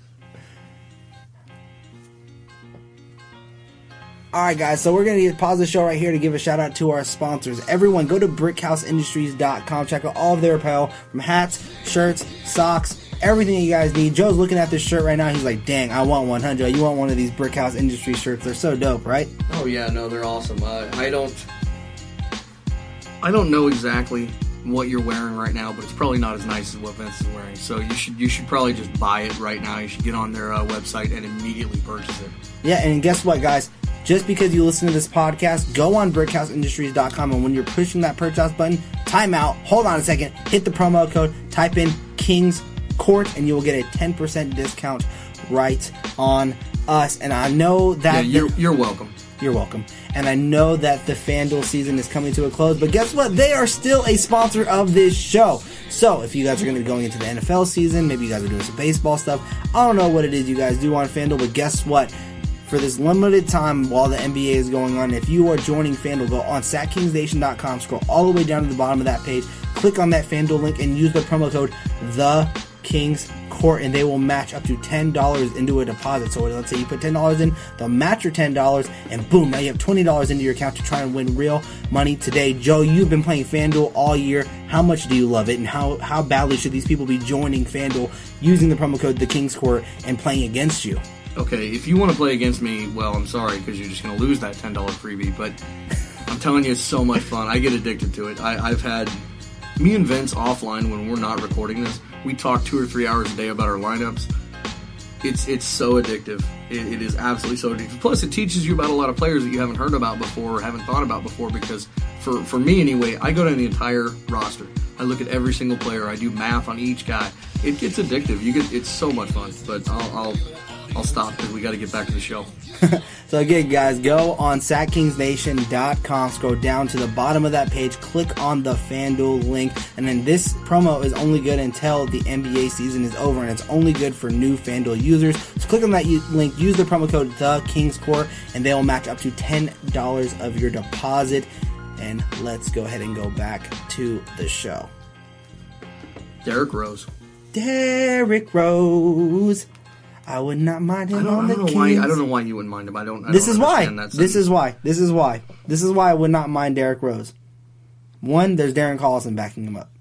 Alright guys, so we're going to pause the show right here to give a shout out to our sponsors. Everyone, go to BrickHouseIndustries.com. Check out all of their apparel, from hats, shirts, socks, everything you guys need. Joe's looking at this shirt right now. He's like, dang, I want one, huh, Joe? You want one of these Brickhouse Industries shirts? They're so dope, right? Oh yeah, no, they're awesome. I don't know exactly what you're wearing right now, but it's probably not as nice as what Vince is wearing. So you should probably just buy it right now. You should get on their website and immediately purchase it. Yeah, and guess what, guys? Just because you listen to this podcast, go on BrickHouseIndustries.com, and when you're pushing that purchase button, time out, hold on a second, hit the promo code, type in Kings Court, and you will get a 10% discount right on us. And I know that... Yeah, you're welcome. You're welcome. And I know that the FanDuel season is coming to a close, but guess what? They are still a sponsor of this show. So if you guys are going to be going into the NFL season, maybe you guys are doing some baseball stuff, I don't know what it is you guys do on FanDuel, but guess what? For this limited time while the NBA is going on, if you are joining FanDuel, go on SatKingsNation.com, scroll all the way down to the bottom of that page, click on that FanDuel link, and use the promo code TheKingsCourt, and they will match up to $10 into a deposit. So let's say you put $10 in, they'll match your $10, and boom, now you have $20 into your account to try and win real money today. Joe, you've been playing FanDuel all year. How much do you love it, and how badly should these people be joining FanDuel using the promo code TheKingsCourt and playing against you? Okay, if you want to play against me, well, I'm sorry, because you're just going to lose that $10 freebie, but I'm telling you, it's so much fun. I get addicted to it. I've had... Me and Vince offline, when we're not recording this, we talk 2 or 3 hours a day about our lineups. It's so addictive. It is absolutely so addictive. Plus, it teaches you about a lot of players that you haven't heard about before or haven't thought about before, because for me anyway, I go down the entire roster. I look at every single player. I do math on each guy. It gets addictive. It's so much fun, but I'll stop because we got to get back to the show. So again, guys, go on SatKingsNation.com, scroll down to the bottom of that page, click on the FanDuel link, and then this promo is only good until the NBA season is over, and it's only good for new FanDuel users. So click on that link, use the promo code TheKingsCourt, and they will match up to $10 of your deposit. And let's go ahead and go back to the show. Derrick Rose. Derrick Rose. I would not mind him on the Kings. I don't know why you wouldn't mind him. I don't This is why. understand that This is sentence. why. This is why I would not mind Derrick Rose. One, there's Darren Collison backing him up.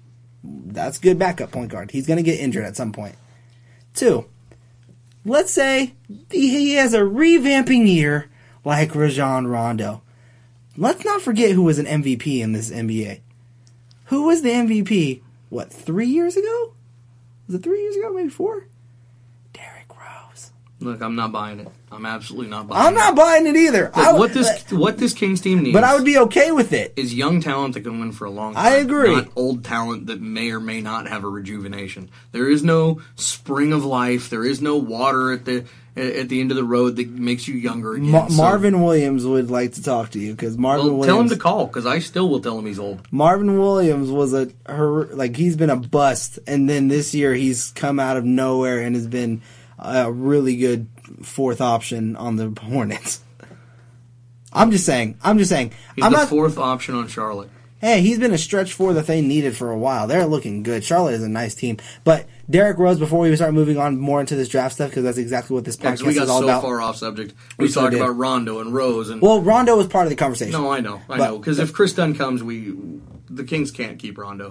That's good backup point guard. He's going to get injured at some point. Two, let's say he has a revamping year like Rajon Rondo. Let's not forget who was an MVP in this NBA. Who was the MVP, 3 years ago? Was it 3 years ago? Maybe 4? Derrick Rose. Look, I'm not buying it. I'm absolutely not buying it. I'm not buying it either. Look, what this Kings team needs, but I would be okay with it. Is young talent that can win for a long time. I agree. Not old talent that may or may not have a rejuvenation. There is no spring of life. There is no water at the end of the road that makes you younger again. Marvin Williams would like to talk to you because Williams. Tell him to call because I still will tell him he's old. Marvin Williams was he's been a bust, and then this year he's come out of nowhere and has been a really good fourth option on the Hornets. I'm just saying. He's the fourth option on Charlotte. Hey, he's been a stretch four that they needed for a while. They're looking good. Charlotte is a nice team. But Derrick Rose, before we start moving on more into this draft stuff, because that's exactly what this podcast is all about. We got so far off subject. We talked about Rondo and Rose. Well, Rondo was part of the conversation. No, I know. Because if Chris Dunn comes, the Kings can't keep Rondo.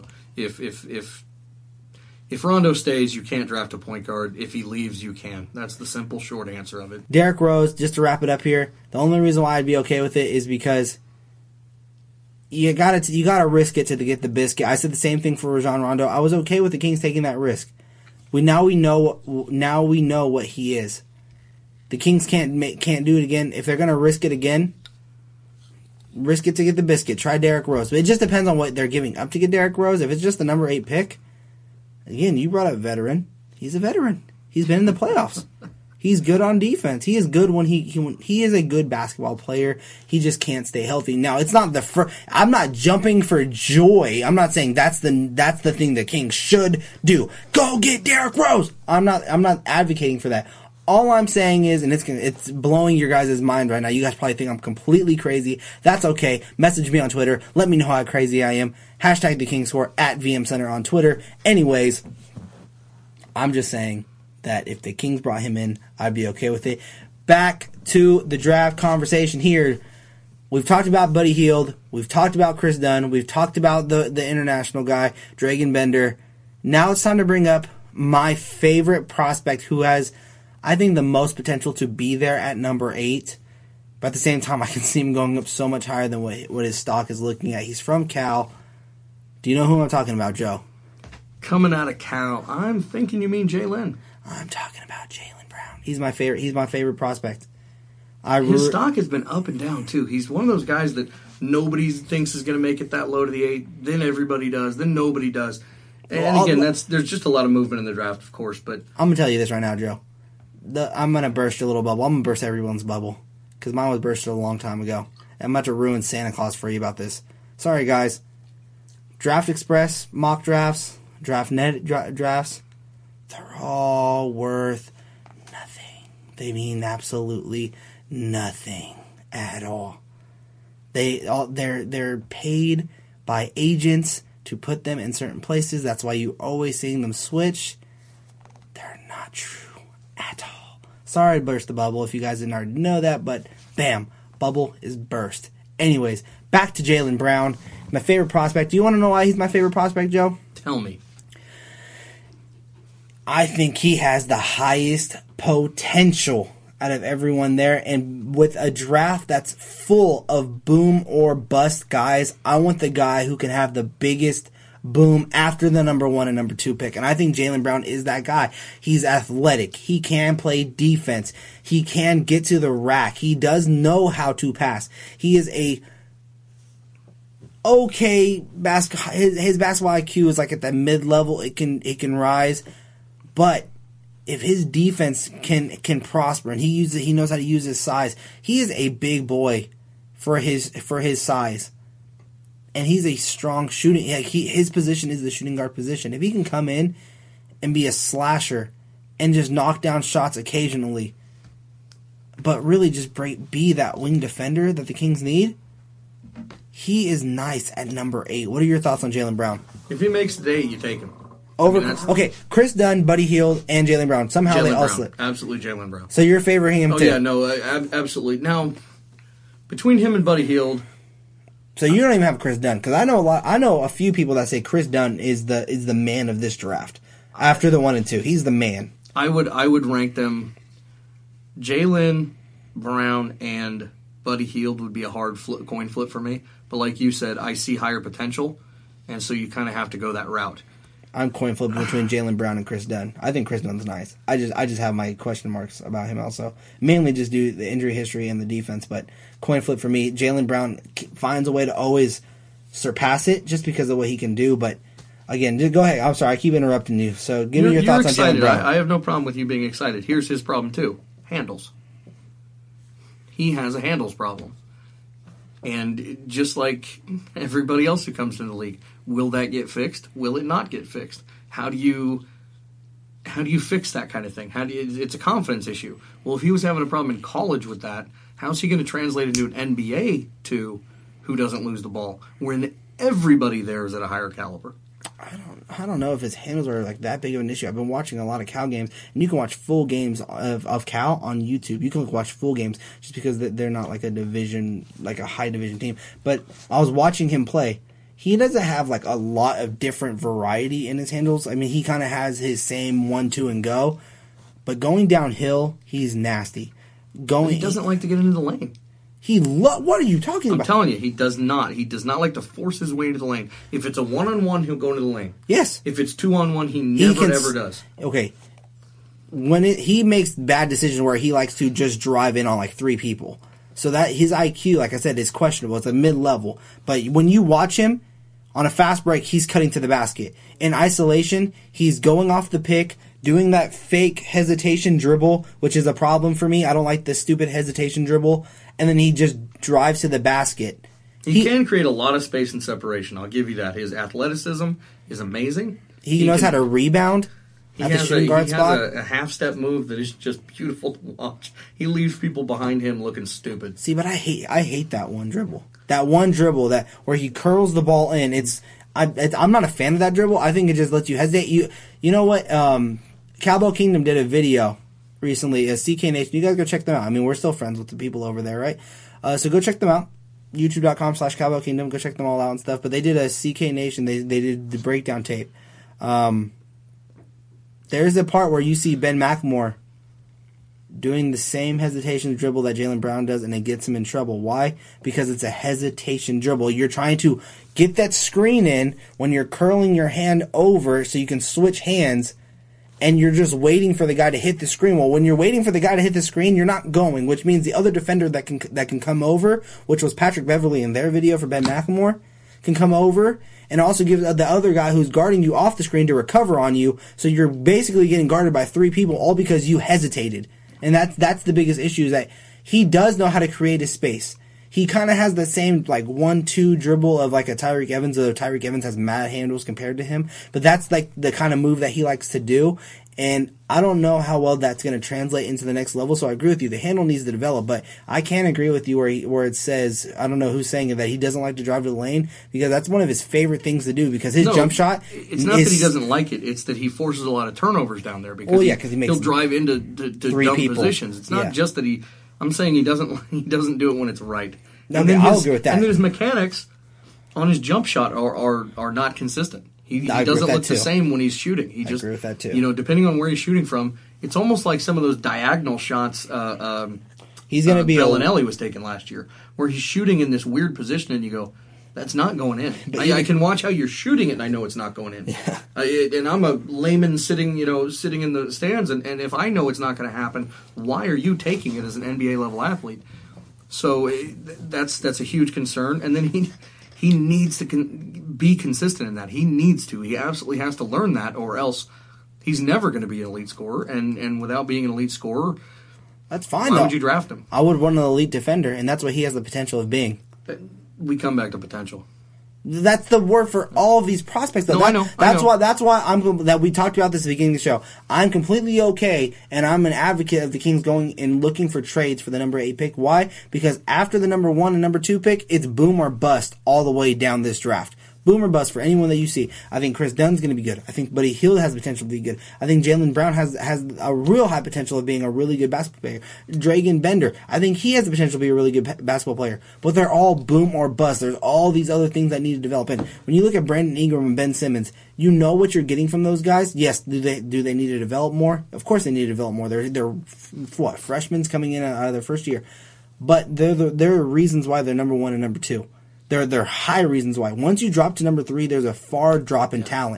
If Rondo stays, you can't draft a point guard. If he leaves, you can. That's the simple, short answer of it. Derrick Rose, just to wrap it up here, the only reason why I'd be okay with it is because you gotta risk it to get the biscuit. I said the same thing for Rajon Rondo. I was okay with the Kings taking that risk. Now we know what he is. The Kings can't do it again. If they're gonna risk it again, risk it to get the biscuit. Try Derrick Rose. But it just depends on what they're giving up to get Derrick Rose. If it's just the number 8 pick. Again, you brought up veteran. He's a veteran. He's been in the playoffs. He's good on defense. He is good when he is a good basketball player. He just can't stay healthy. Now, it's not I'm not jumping for joy. I'm not saying that's the thing the Kings should do. Go get Derrick Rose. I'm not advocating for that. All I'm saying is, and it's blowing your guys' mind right now. You guys probably think I'm completely crazy. That's okay. Message me on Twitter. Let me know how crazy I am. Hashtag the Kings Score at VM Center on Twitter. Anyways, I'm just saying that if the Kings brought him in, I'd be okay with it. Back to the draft conversation here. We've talked about Buddy Hield. We've talked about Chris Dunn. We've talked about the international guy, Dragan Bender. Now it's time to bring up my favorite prospect who has, I think, the most potential to be there at number 8. But at the same time, I can see him going up so much higher than what his stock is looking at. He's from Cal. Do you know who I'm talking about, Joe? Coming out of Cal, I'm thinking you mean Jalen. I'm talking about Jaylen Brown. He's my favorite prospect. His stock has been up and down, too. He's one of those guys that nobody thinks is going to make it that low to the 8. Then everybody does. Then nobody does. And again, there's just a lot of movement in the draft, of course. But I'm going to tell you this right now, Joe. I'm going to burst your little bubble. I'm going to burst everyone's bubble. Because mine was bursted a long time ago. I'm about to ruin Santa Claus for you about this. Sorry, guys. Draft Express, mock drafts, DraftNet drafts, they're all worth nothing. They mean absolutely nothing at all. They're paid by agents to put them in certain places. That's why you always seeing them switch. They're not true at all. Sorry to burst the bubble if you guys didn't already know that, but bam, bubble is burst. Anyways, back to Jaylen Brown, my favorite prospect. Do you want to know why he's my favorite prospect, Joe? Tell me. I think he has the highest potential out of everyone there, and with a draft that's full of boom or bust guys, I want the guy who can have the biggest boom after the number 1 and number 2 pick. And I think Jaylen Brown is that guy. He's athletic. He can play defense. He can get to the rack. He does know how to pass. He is a okay basketball. His basketball IQ is like at the mid-level. It can rise. But if his defense can prosper and he knows how to use his size, he is a big boy for his size. And he's a strong shooting. His position is the shooting guard position. If he can come in and be a slasher and just knock down shots occasionally, but really just be that wing defender that the Kings need, he is nice at number 8. What are your thoughts on Jaylen Brown? If he makes the 8, you take him. Okay, Chris Dunn, Buddy Hield, and Jaylen Brown. Somehow they all slip. Absolutely Jaylen Brown. So you're favoring him too? Oh, yeah, no, absolutely. Now, between him and Buddy Hield... So you don't even have Chris Dunn, because I know a few people that say Chris Dunn is the man of this draft. After the 1 and 2, he's the man. I would rank them. Jaylen Brown and Buddy Hield would be a hard coin flip for me. But like you said, I see higher potential, and so you kind of have to go that route. I'm coin flipping between Jaylen Brown and Chris Dunn. I think Chris Dunn's nice. I just have my question marks about him also. Mainly just due to the injury history and the defense, but coin flip for me. Jaylen Brown finds a way to always surpass it just because of what he can do, but again, just go ahead. I'm sorry, I keep interrupting you. So give me your thoughts on Jaylen Brown. I have no problem with you being excited. Here's his problem too. Handles. He has a handles problem. And just like everybody else who comes into the league, will that get fixed? Will it not get fixed? How do you fix that kind of thing? It's a confidence issue. Well, if he was having a problem in college with that, how's he going to translate into an NBA to who doesn't lose the ball when everybody there is at a higher caliber? I don't know if his handles are like that big of an issue. I've been watching a lot of Cal games, and you can watch full games of Cal on YouTube. You can watch full games just because they're not like a division, like a high division team. But I was watching him play. He doesn't have like a lot of different variety in his handles. I mean, he kind of has his same 1-2 and go, but going downhill, he's nasty. He doesn't like to get into the lane. What are you talking about? I'm telling you, he does not. He does not like to force his way into the lane. If it's a 1-on-1, he'll go into the lane. Yes. If it's 2-on-1, he never ever does. Okay. He makes bad decisions where he likes to just drive in on like 3 people. So that his IQ, like I said, is questionable. It's a mid-level. But when you watch him on a fast break, he's cutting to the basket. In isolation, he's going off the pick, doing that fake hesitation dribble, which is a problem for me. I don't like the stupid hesitation dribble. And then he just drives to the basket. He can create a lot of space and separation. I'll give you that. His athleticism is amazing. He knows how to rebound at the shooting guard spot. He has a half-step move that is just beautiful to watch. He leaves people behind him looking stupid. See, but I hate that one dribble. That one dribble where he curls the ball in. I'm not a fan of that dribble. I think it just lets you hesitate. You know what? Cowbell Kingdom did a video recently, CK Nation. You guys go check them out. I mean, we're still friends with the people over there, right? So go check them out. YouTube.com/Cowbell Kingdom. Go check them all out and stuff. But they did a CK Nation. They did the breakdown tape. There's a part where you see Ben McLemore doing the same hesitation dribble that Jaylen Brown does, and it gets him in trouble. Why? Because it's a hesitation dribble. You're trying to get that screen in when you're curling your hand over so you can switch hands, and you're just waiting for the guy to hit the screen. Well, when you're waiting for the guy to hit the screen, you're not going, which means the other defender that can come over, which was Patrick Beverly in their video for Ben McLemore, can come over and also give the other guy who's guarding you off the screen to recover on you. So you're basically getting guarded by 3 people, all because you hesitated. And that's the biggest issue, is that he does know how to create a space. He kind of has the same like 1-2 dribble of like a Tyreek Evans, though Tyreek Evans has mad handles compared to him. But that's like the kind of move that he likes to do. And I don't know how well that's going to translate into the next level. So I agree with you. The handle needs to develop. But I can agree with you where it says, I don't know who's saying it, that he doesn't like to drive to the lane, because that's one of his favorite things to do, because his jump shot. It's not that he doesn't like it. It's that he forces a lot of turnovers down there, because he'll drive into dumb positions. It's not just that I'm saying he doesn't do it when it's right. No, I'll agree with that. And then his mechanics on his jump shot are not consistent. He doesn't look the same when he's shooting. I agree with that too. Depending on where he's shooting from, it's almost like some of those diagonal shots he's going to be Bellinelli was taking last year, where he's shooting in this weird position, and you go, that's not going in. I can watch how you're shooting it, and I know it's not going in. Yeah. And I'm a layman sitting in the stands, and if I know it's not going to happen, why are you taking it as an NBA level athlete? So that's a huge concern. And then he needs to be consistent in that. He needs to. He absolutely has to learn that, or else he's never going to be an elite scorer. And without being an elite scorer, that's fine. Why would you draft him? I would want an elite defender, and that's what he has the potential of being. We come back to potential. That's the word for all of these prospects. No, I know. That's why that we talked about this at the beginning of the show. I'm completely okay, and I'm an advocate of the Kings going and looking for trades for the number 8 pick. Why? Because after the number 1 and number 2 pick, it's boom or bust all the way down this draft. Boom or bust for anyone that you see. I think Chris Dunn's going to be good. I think Buddy Hield has potential to be good. I think Jaylen Brown has a real high potential of being a really good basketball player. Dragan Bender, I think he has the potential to be a really good basketball player. But they're all boom or bust. There's all these other things that need to develop. And when you look at Brandon Ingram and Ben Simmons, you know what you're getting from those guys. Yes, do they need to develop more? Of course they need to develop more. They're freshmen coming in out of their first year. But there are reasons why they're number 1 and number 2. There are high reasons why. Once you drop to number 3, there's a far drop in talent.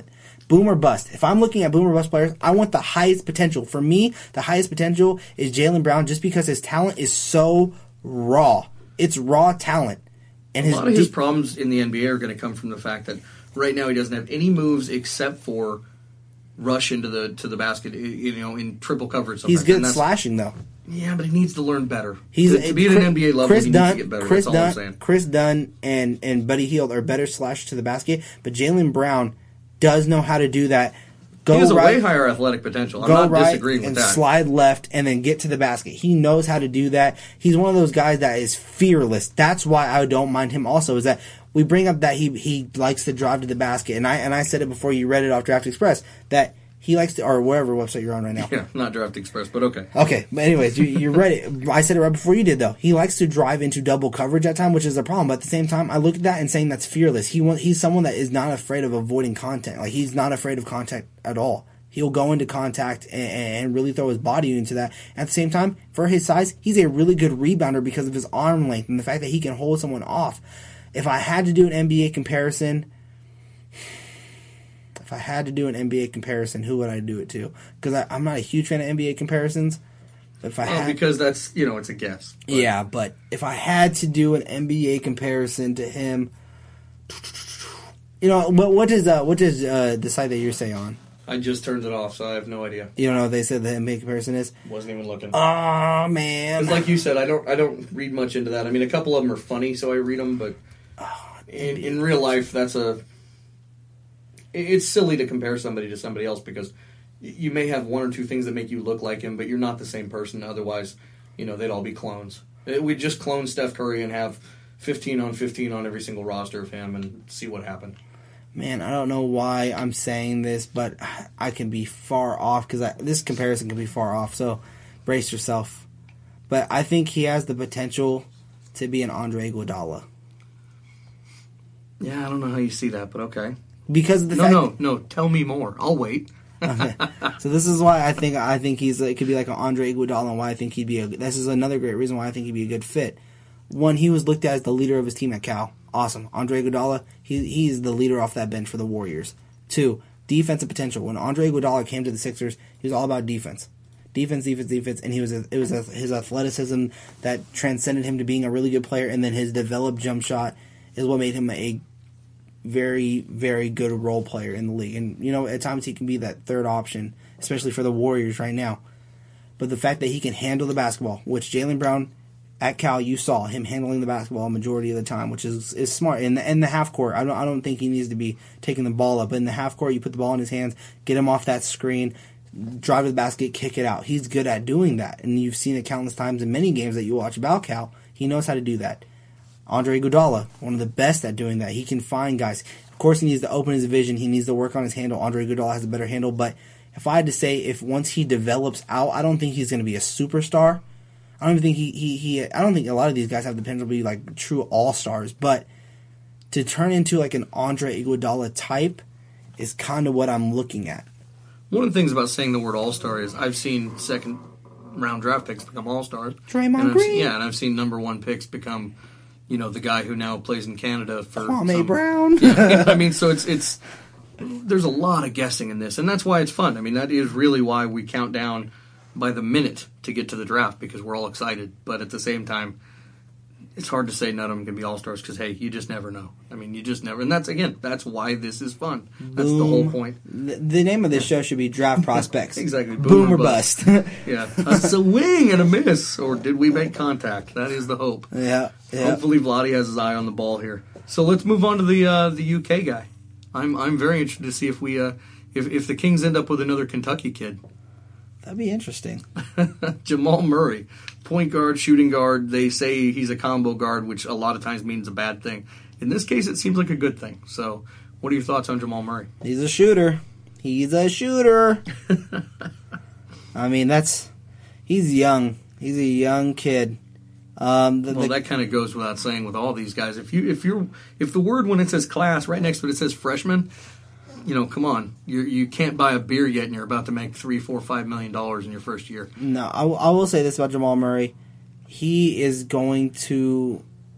boom or bust. If I'm looking at boom or bust players, I want the highest potential. For me, the highest potential is Jaylen Brown just because his talent is so raw. It's raw talent. And a lot of his problems in the NBA are going to come from the fact that right now he doesn't have any moves except for rush into the basket, in triple coverage. He's good at slashing, though. Yeah, but he needs to learn better. To be at an NBA level, he needs to get better. That's all I'm saying. Chris Dunn and Buddy Hield are better slashers to the basket, but Jaylen Brown does know how to do that. He has a way higher athletic potential. I'm not disagreeing with that. Slide left and then get to the basket. He knows how to do that. He's one of those guys that is fearless. That's why I don't mind him also, is that we bring up that he likes to drive to the basket. And I said it before you read it off Draft Express, that he likes to, or wherever website you're on right now. Yeah, not Draft Express, but okay. Okay, but anyways, you read it. I said it right before you did, though. He likes to drive into double coverage at time, which is a problem. But at the same time, I look at that and saying that's fearless. He's someone that is not afraid of avoiding contact. Like, he's not afraid of contact at all. He'll go into contact and really throw his body into that. At the same time, for his size, he's a really good rebounder because of his arm length and the fact that he can hold someone off. If I had to do an NBA comparison, who would I do it to? Because I'm not a huge fan of NBA comparisons. Because that's, it's a guess. But. Yeah, but if I had to do an NBA comparison to him, what does the site that you're saying on? I just turned it off, so I have no idea. You don't know what they said the NBA comparison is? Wasn't even looking. Oh, man. Because like you said, I don't read much into that. I mean, a couple of them are funny, so I read them, but in real life, it's silly to compare somebody to somebody else because you may have one or two things that make you look like him, but you're not the same person. Otherwise, they'd all be clones. We'd just clone Steph Curry and have 15 on 15 on every single roster of him and see what happened. Man, I don't know why I'm saying this, but I can be far off because this comparison can be far off, so brace yourself. But I think he has the potential to be an Andre Iguodala. Yeah, I don't know how you see that, but okay. Because of the fact... No, tell me more. I'll wait. Okay. So this is why I think it could be like an Andre Iguodala, and why I think he'd be this is another great reason why I think he'd be a good fit. One, he was looked at as the leader of his team at Cal. Awesome. Andre Iguodala, he's the leader off that bench for the Warriors. 2, defensive potential. When Andre Iguodala came to the Sixers, he was all about defense. Defense, and it was his athleticism that transcended him to being a really good player, and then his developed jump shot is what made him a very, very good role player in the league. And, at times he can be that third option, especially for the Warriors right now. But the fact that he can handle the basketball, which Jaylen Brown... At Cal, you saw him handling the basketball majority of the time, which is smart. In the half court, I don't think he needs to be taking the ball up. But in the half court, you put the ball in his hands, get him off that screen, drive to the basket, kick it out. He's good at doing that, and you've seen it countless times in many games that you watch about Cal. He knows how to do that. Andre Iguodala, one of the best at doing that. He can find guys. Of course, he needs to open his vision. He needs to work on his handle. Andre Iguodala has a better handle, but if I had to say, if once he develops out, I don't think he's going to be a superstar. I don't even think I don't think a lot of these guys have the potential to be like true all-stars, but to turn into like an Andre Iguodala type is kind of what I'm looking at. One of the things about saying the word all-star is I've seen second-round draft picks become all-stars. Draymond Green. And I've seen number one picks become, the guy who now plays in Canada for Kwame Brown. I mean, so it's there's a lot of guessing in this, and that's why it's fun. I mean, that is really why we count down by the minute to get to the draft because we're all excited. But at the same time, it's hard to say none of them can be all-stars because, hey, you just never know. I mean, you just never. And that's why this is fun. That's the whole point. The name of this show should be Draft Prospects. Exactly. Boom or bust. Yeah. A swing and a miss. Or did we make contact? That is the hope. Yeah. Hopefully Vlade has his eye on the ball here. So let's move on to the UK guy. I'm very interested to see if we if the Kings end up with another Kentucky kid. That'd be interesting. Jamal Murray, point guard, shooting guard. They say he's a combo guard, which a lot of times means a bad thing. In this case, it seems like a good thing. So, what are your thoughts on Jamal Murray? He's a shooter. I mean, he's young. He's a young kid. That kind of goes without saying with all these guys. If the word when it says class right next to it says freshman. Come on. You can't buy a beer yet, and you're about to make $3, $4, $5 million in your first year. No, I will say this about Jamal Murray. He is going to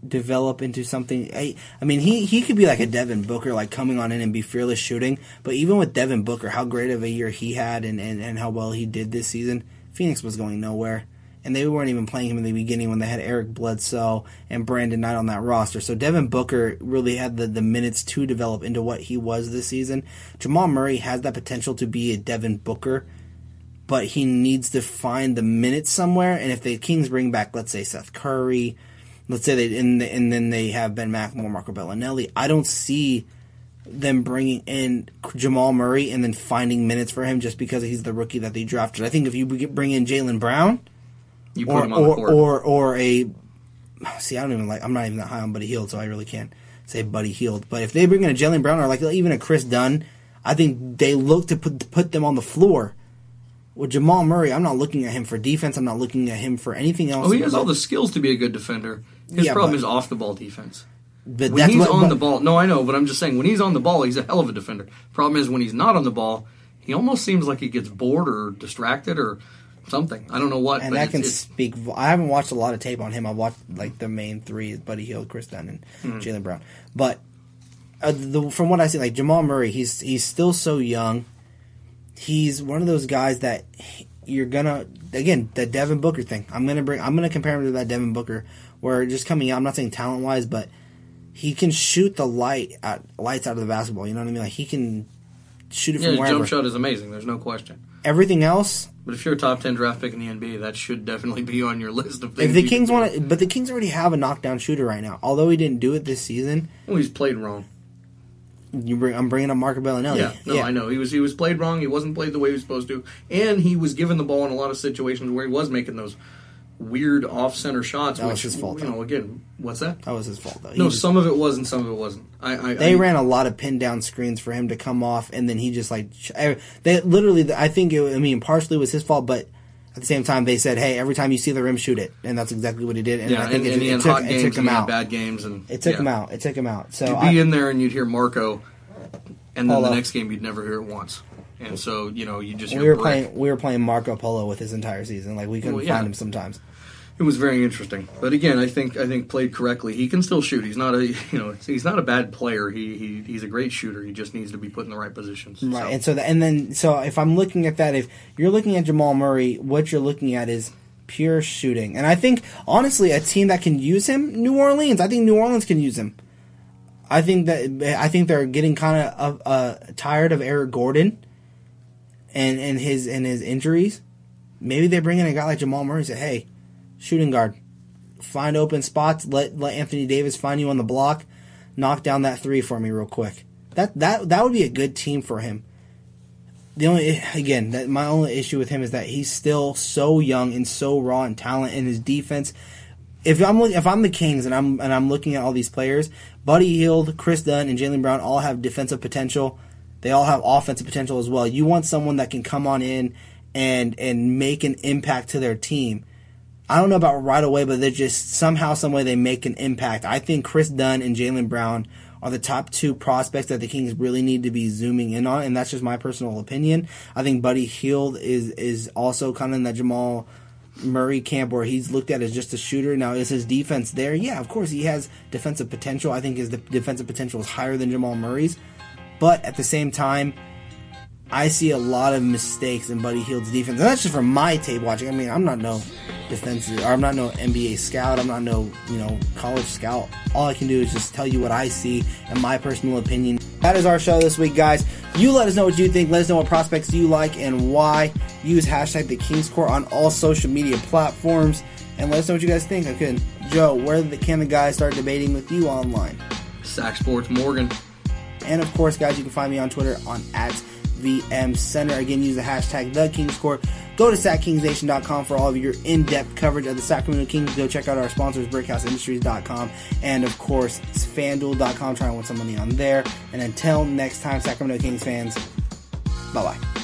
develop into something. I mean, he could be like a Devin Booker, like coming on in and be fearless shooting. But even with Devin Booker, how great of a year he had and how well he did this season, Phoenix was going nowhere. And they weren't even playing him in the beginning when they had Eric Bledsoe and Brandon Knight on that roster. So Devin Booker really had the minutes to develop into what he was this season. Jamal Murray has that potential to be a Devin Booker, but he needs to find the minutes somewhere. And if the Kings bring back, let's say, Seth Curry, let's say and then they have Ben McLemore, Marco Bellinelli, I don't see them bringing in Jamal Murray and then finding minutes for him just because he's the rookie that they drafted. I think if you bring in Jaylen Brown, you put him on the court. Or a... See, I don't even like... I'm not even that high on Buddy Hield, so I really can't say Buddy Hield. But if they bring in a Jaylen Brown or like even a Chris Dunn, I think they look to put them on the floor. With Jamal Murray, I'm not looking at him for defense. I'm not looking at him for anything else. Oh, he has all the skills to be a good defender. His problem is off-the-ball defense. But when he's on the ball... No, I know, but I'm just saying, when he's on the ball, he's a hell of a defender. Problem is, when he's not on the ball, he almost seems like he gets bored or distracted or... something. I don't know what. And that can speak. I haven't watched a lot of tape on him. I've watched like the main three: Buddy Hield, Chris Dunn, and Jaylen Brown. But from what I see, like Jamal Murray, he's still so young. He's one of those guys that you're gonna the Devin Booker thing. I'm gonna compare him to that Devin Booker, where just coming out. I'm not saying talent wise, but he can shoot the lights out of the basketball. You know what I mean? Like he can shoot it from wherever. His jump shot is amazing. There's no question. Everything else. But if you're a top 10 draft pick in the NBA, that should definitely be on your list of things. If the Kings want to, but the Kings already have a knockdown shooter right now. Although he didn't do it this season. Well, he's played wrong. I'm bringing up Marco Bellinelli. Yeah, I know. He was played wrong. He wasn't played the way he was supposed to, and he was given the ball in a lot of situations where he was making those weird off-center shots. That was his fault. Again, what's that? That was his fault, though. Some of it was and some of it wasn't. They ran a lot of pin-down screens for him to come off, and then he just they literally. I think partially was his fault, but at the same time they said, "Hey, every time you see the rim, shoot it," and that's exactly what he did. And I think it took him out. Bad games, and it took him out. It took him out. So you'd be in there and you'd hear Marco, and then the next game you'd never hear it once. And so you just hear we were playing Marco Polo with his entire season. Like we couldn't find him sometimes. It was very interesting, but again, I think played correctly. He can still shoot. He's not he's not a bad player. He's a great shooter. He just needs to be put in the right positions. Right, so. So if I'm looking at that, if you're looking at Jamal Murray, what you're looking at is pure shooting. And I think honestly, a team that can use him, New Orleans. I think New Orleans can use him. I think they're getting kind of tired of Eric Gordon and his injuries. Maybe they bring in a guy like Jamal Murray and say, hey, shooting guard, find open spots, let Anthony Davis find you on the block, knock down that three for me real quick. That would be a good team for him. My only issue with him is that he's still so young and so raw in talent, and his defense. If I'm the Kings and I'm looking at all these players, Buddy Hield, Chris Dunn, and Jaylen Brown all have defensive potential. They all have offensive potential as well. You want someone that can come on in and make an impact to their team. I don't know about right away, but they're just somehow, some way they make an impact. I think Chris Dunn and Jaylen Brown are the top two prospects that the Kings really need to be zooming in on, and that's just my personal opinion. I think Buddy Hield is also kind of in that Jamal Murray camp where he's looked at as just a shooter. Now, is his defense there? Yeah, of course he has defensive potential. I think his defensive potential is higher than Jamal Murray's, but at the same time, I see a lot of mistakes in Buddy Hield's defense, and that's just from my tape watching. I mean, I'm not no defensive, or I'm not no NBA scout. I'm not no college scout. All I can do is just tell you what I see and my personal opinion. That is our show this week, guys. You let us know what you think. Let us know what prospects you like and why. Use hashtag the Kings Court on all social media platforms, and let us know what you guys think. Okay, Joe, where can the guys start debating with you online? Sac Sports Morgan. And of course, guys, you can find me on Twitter on @VMCenter. Again, use the hashtag TheKingsCourt. Go to SacKingsNation.com for all of your in-depth coverage of the Sacramento Kings. Go check out our sponsors, BrickHouseIndustries.com, and of course, FanDuel.com. Try and win some money on there. And until next time, Sacramento Kings fans, bye-bye.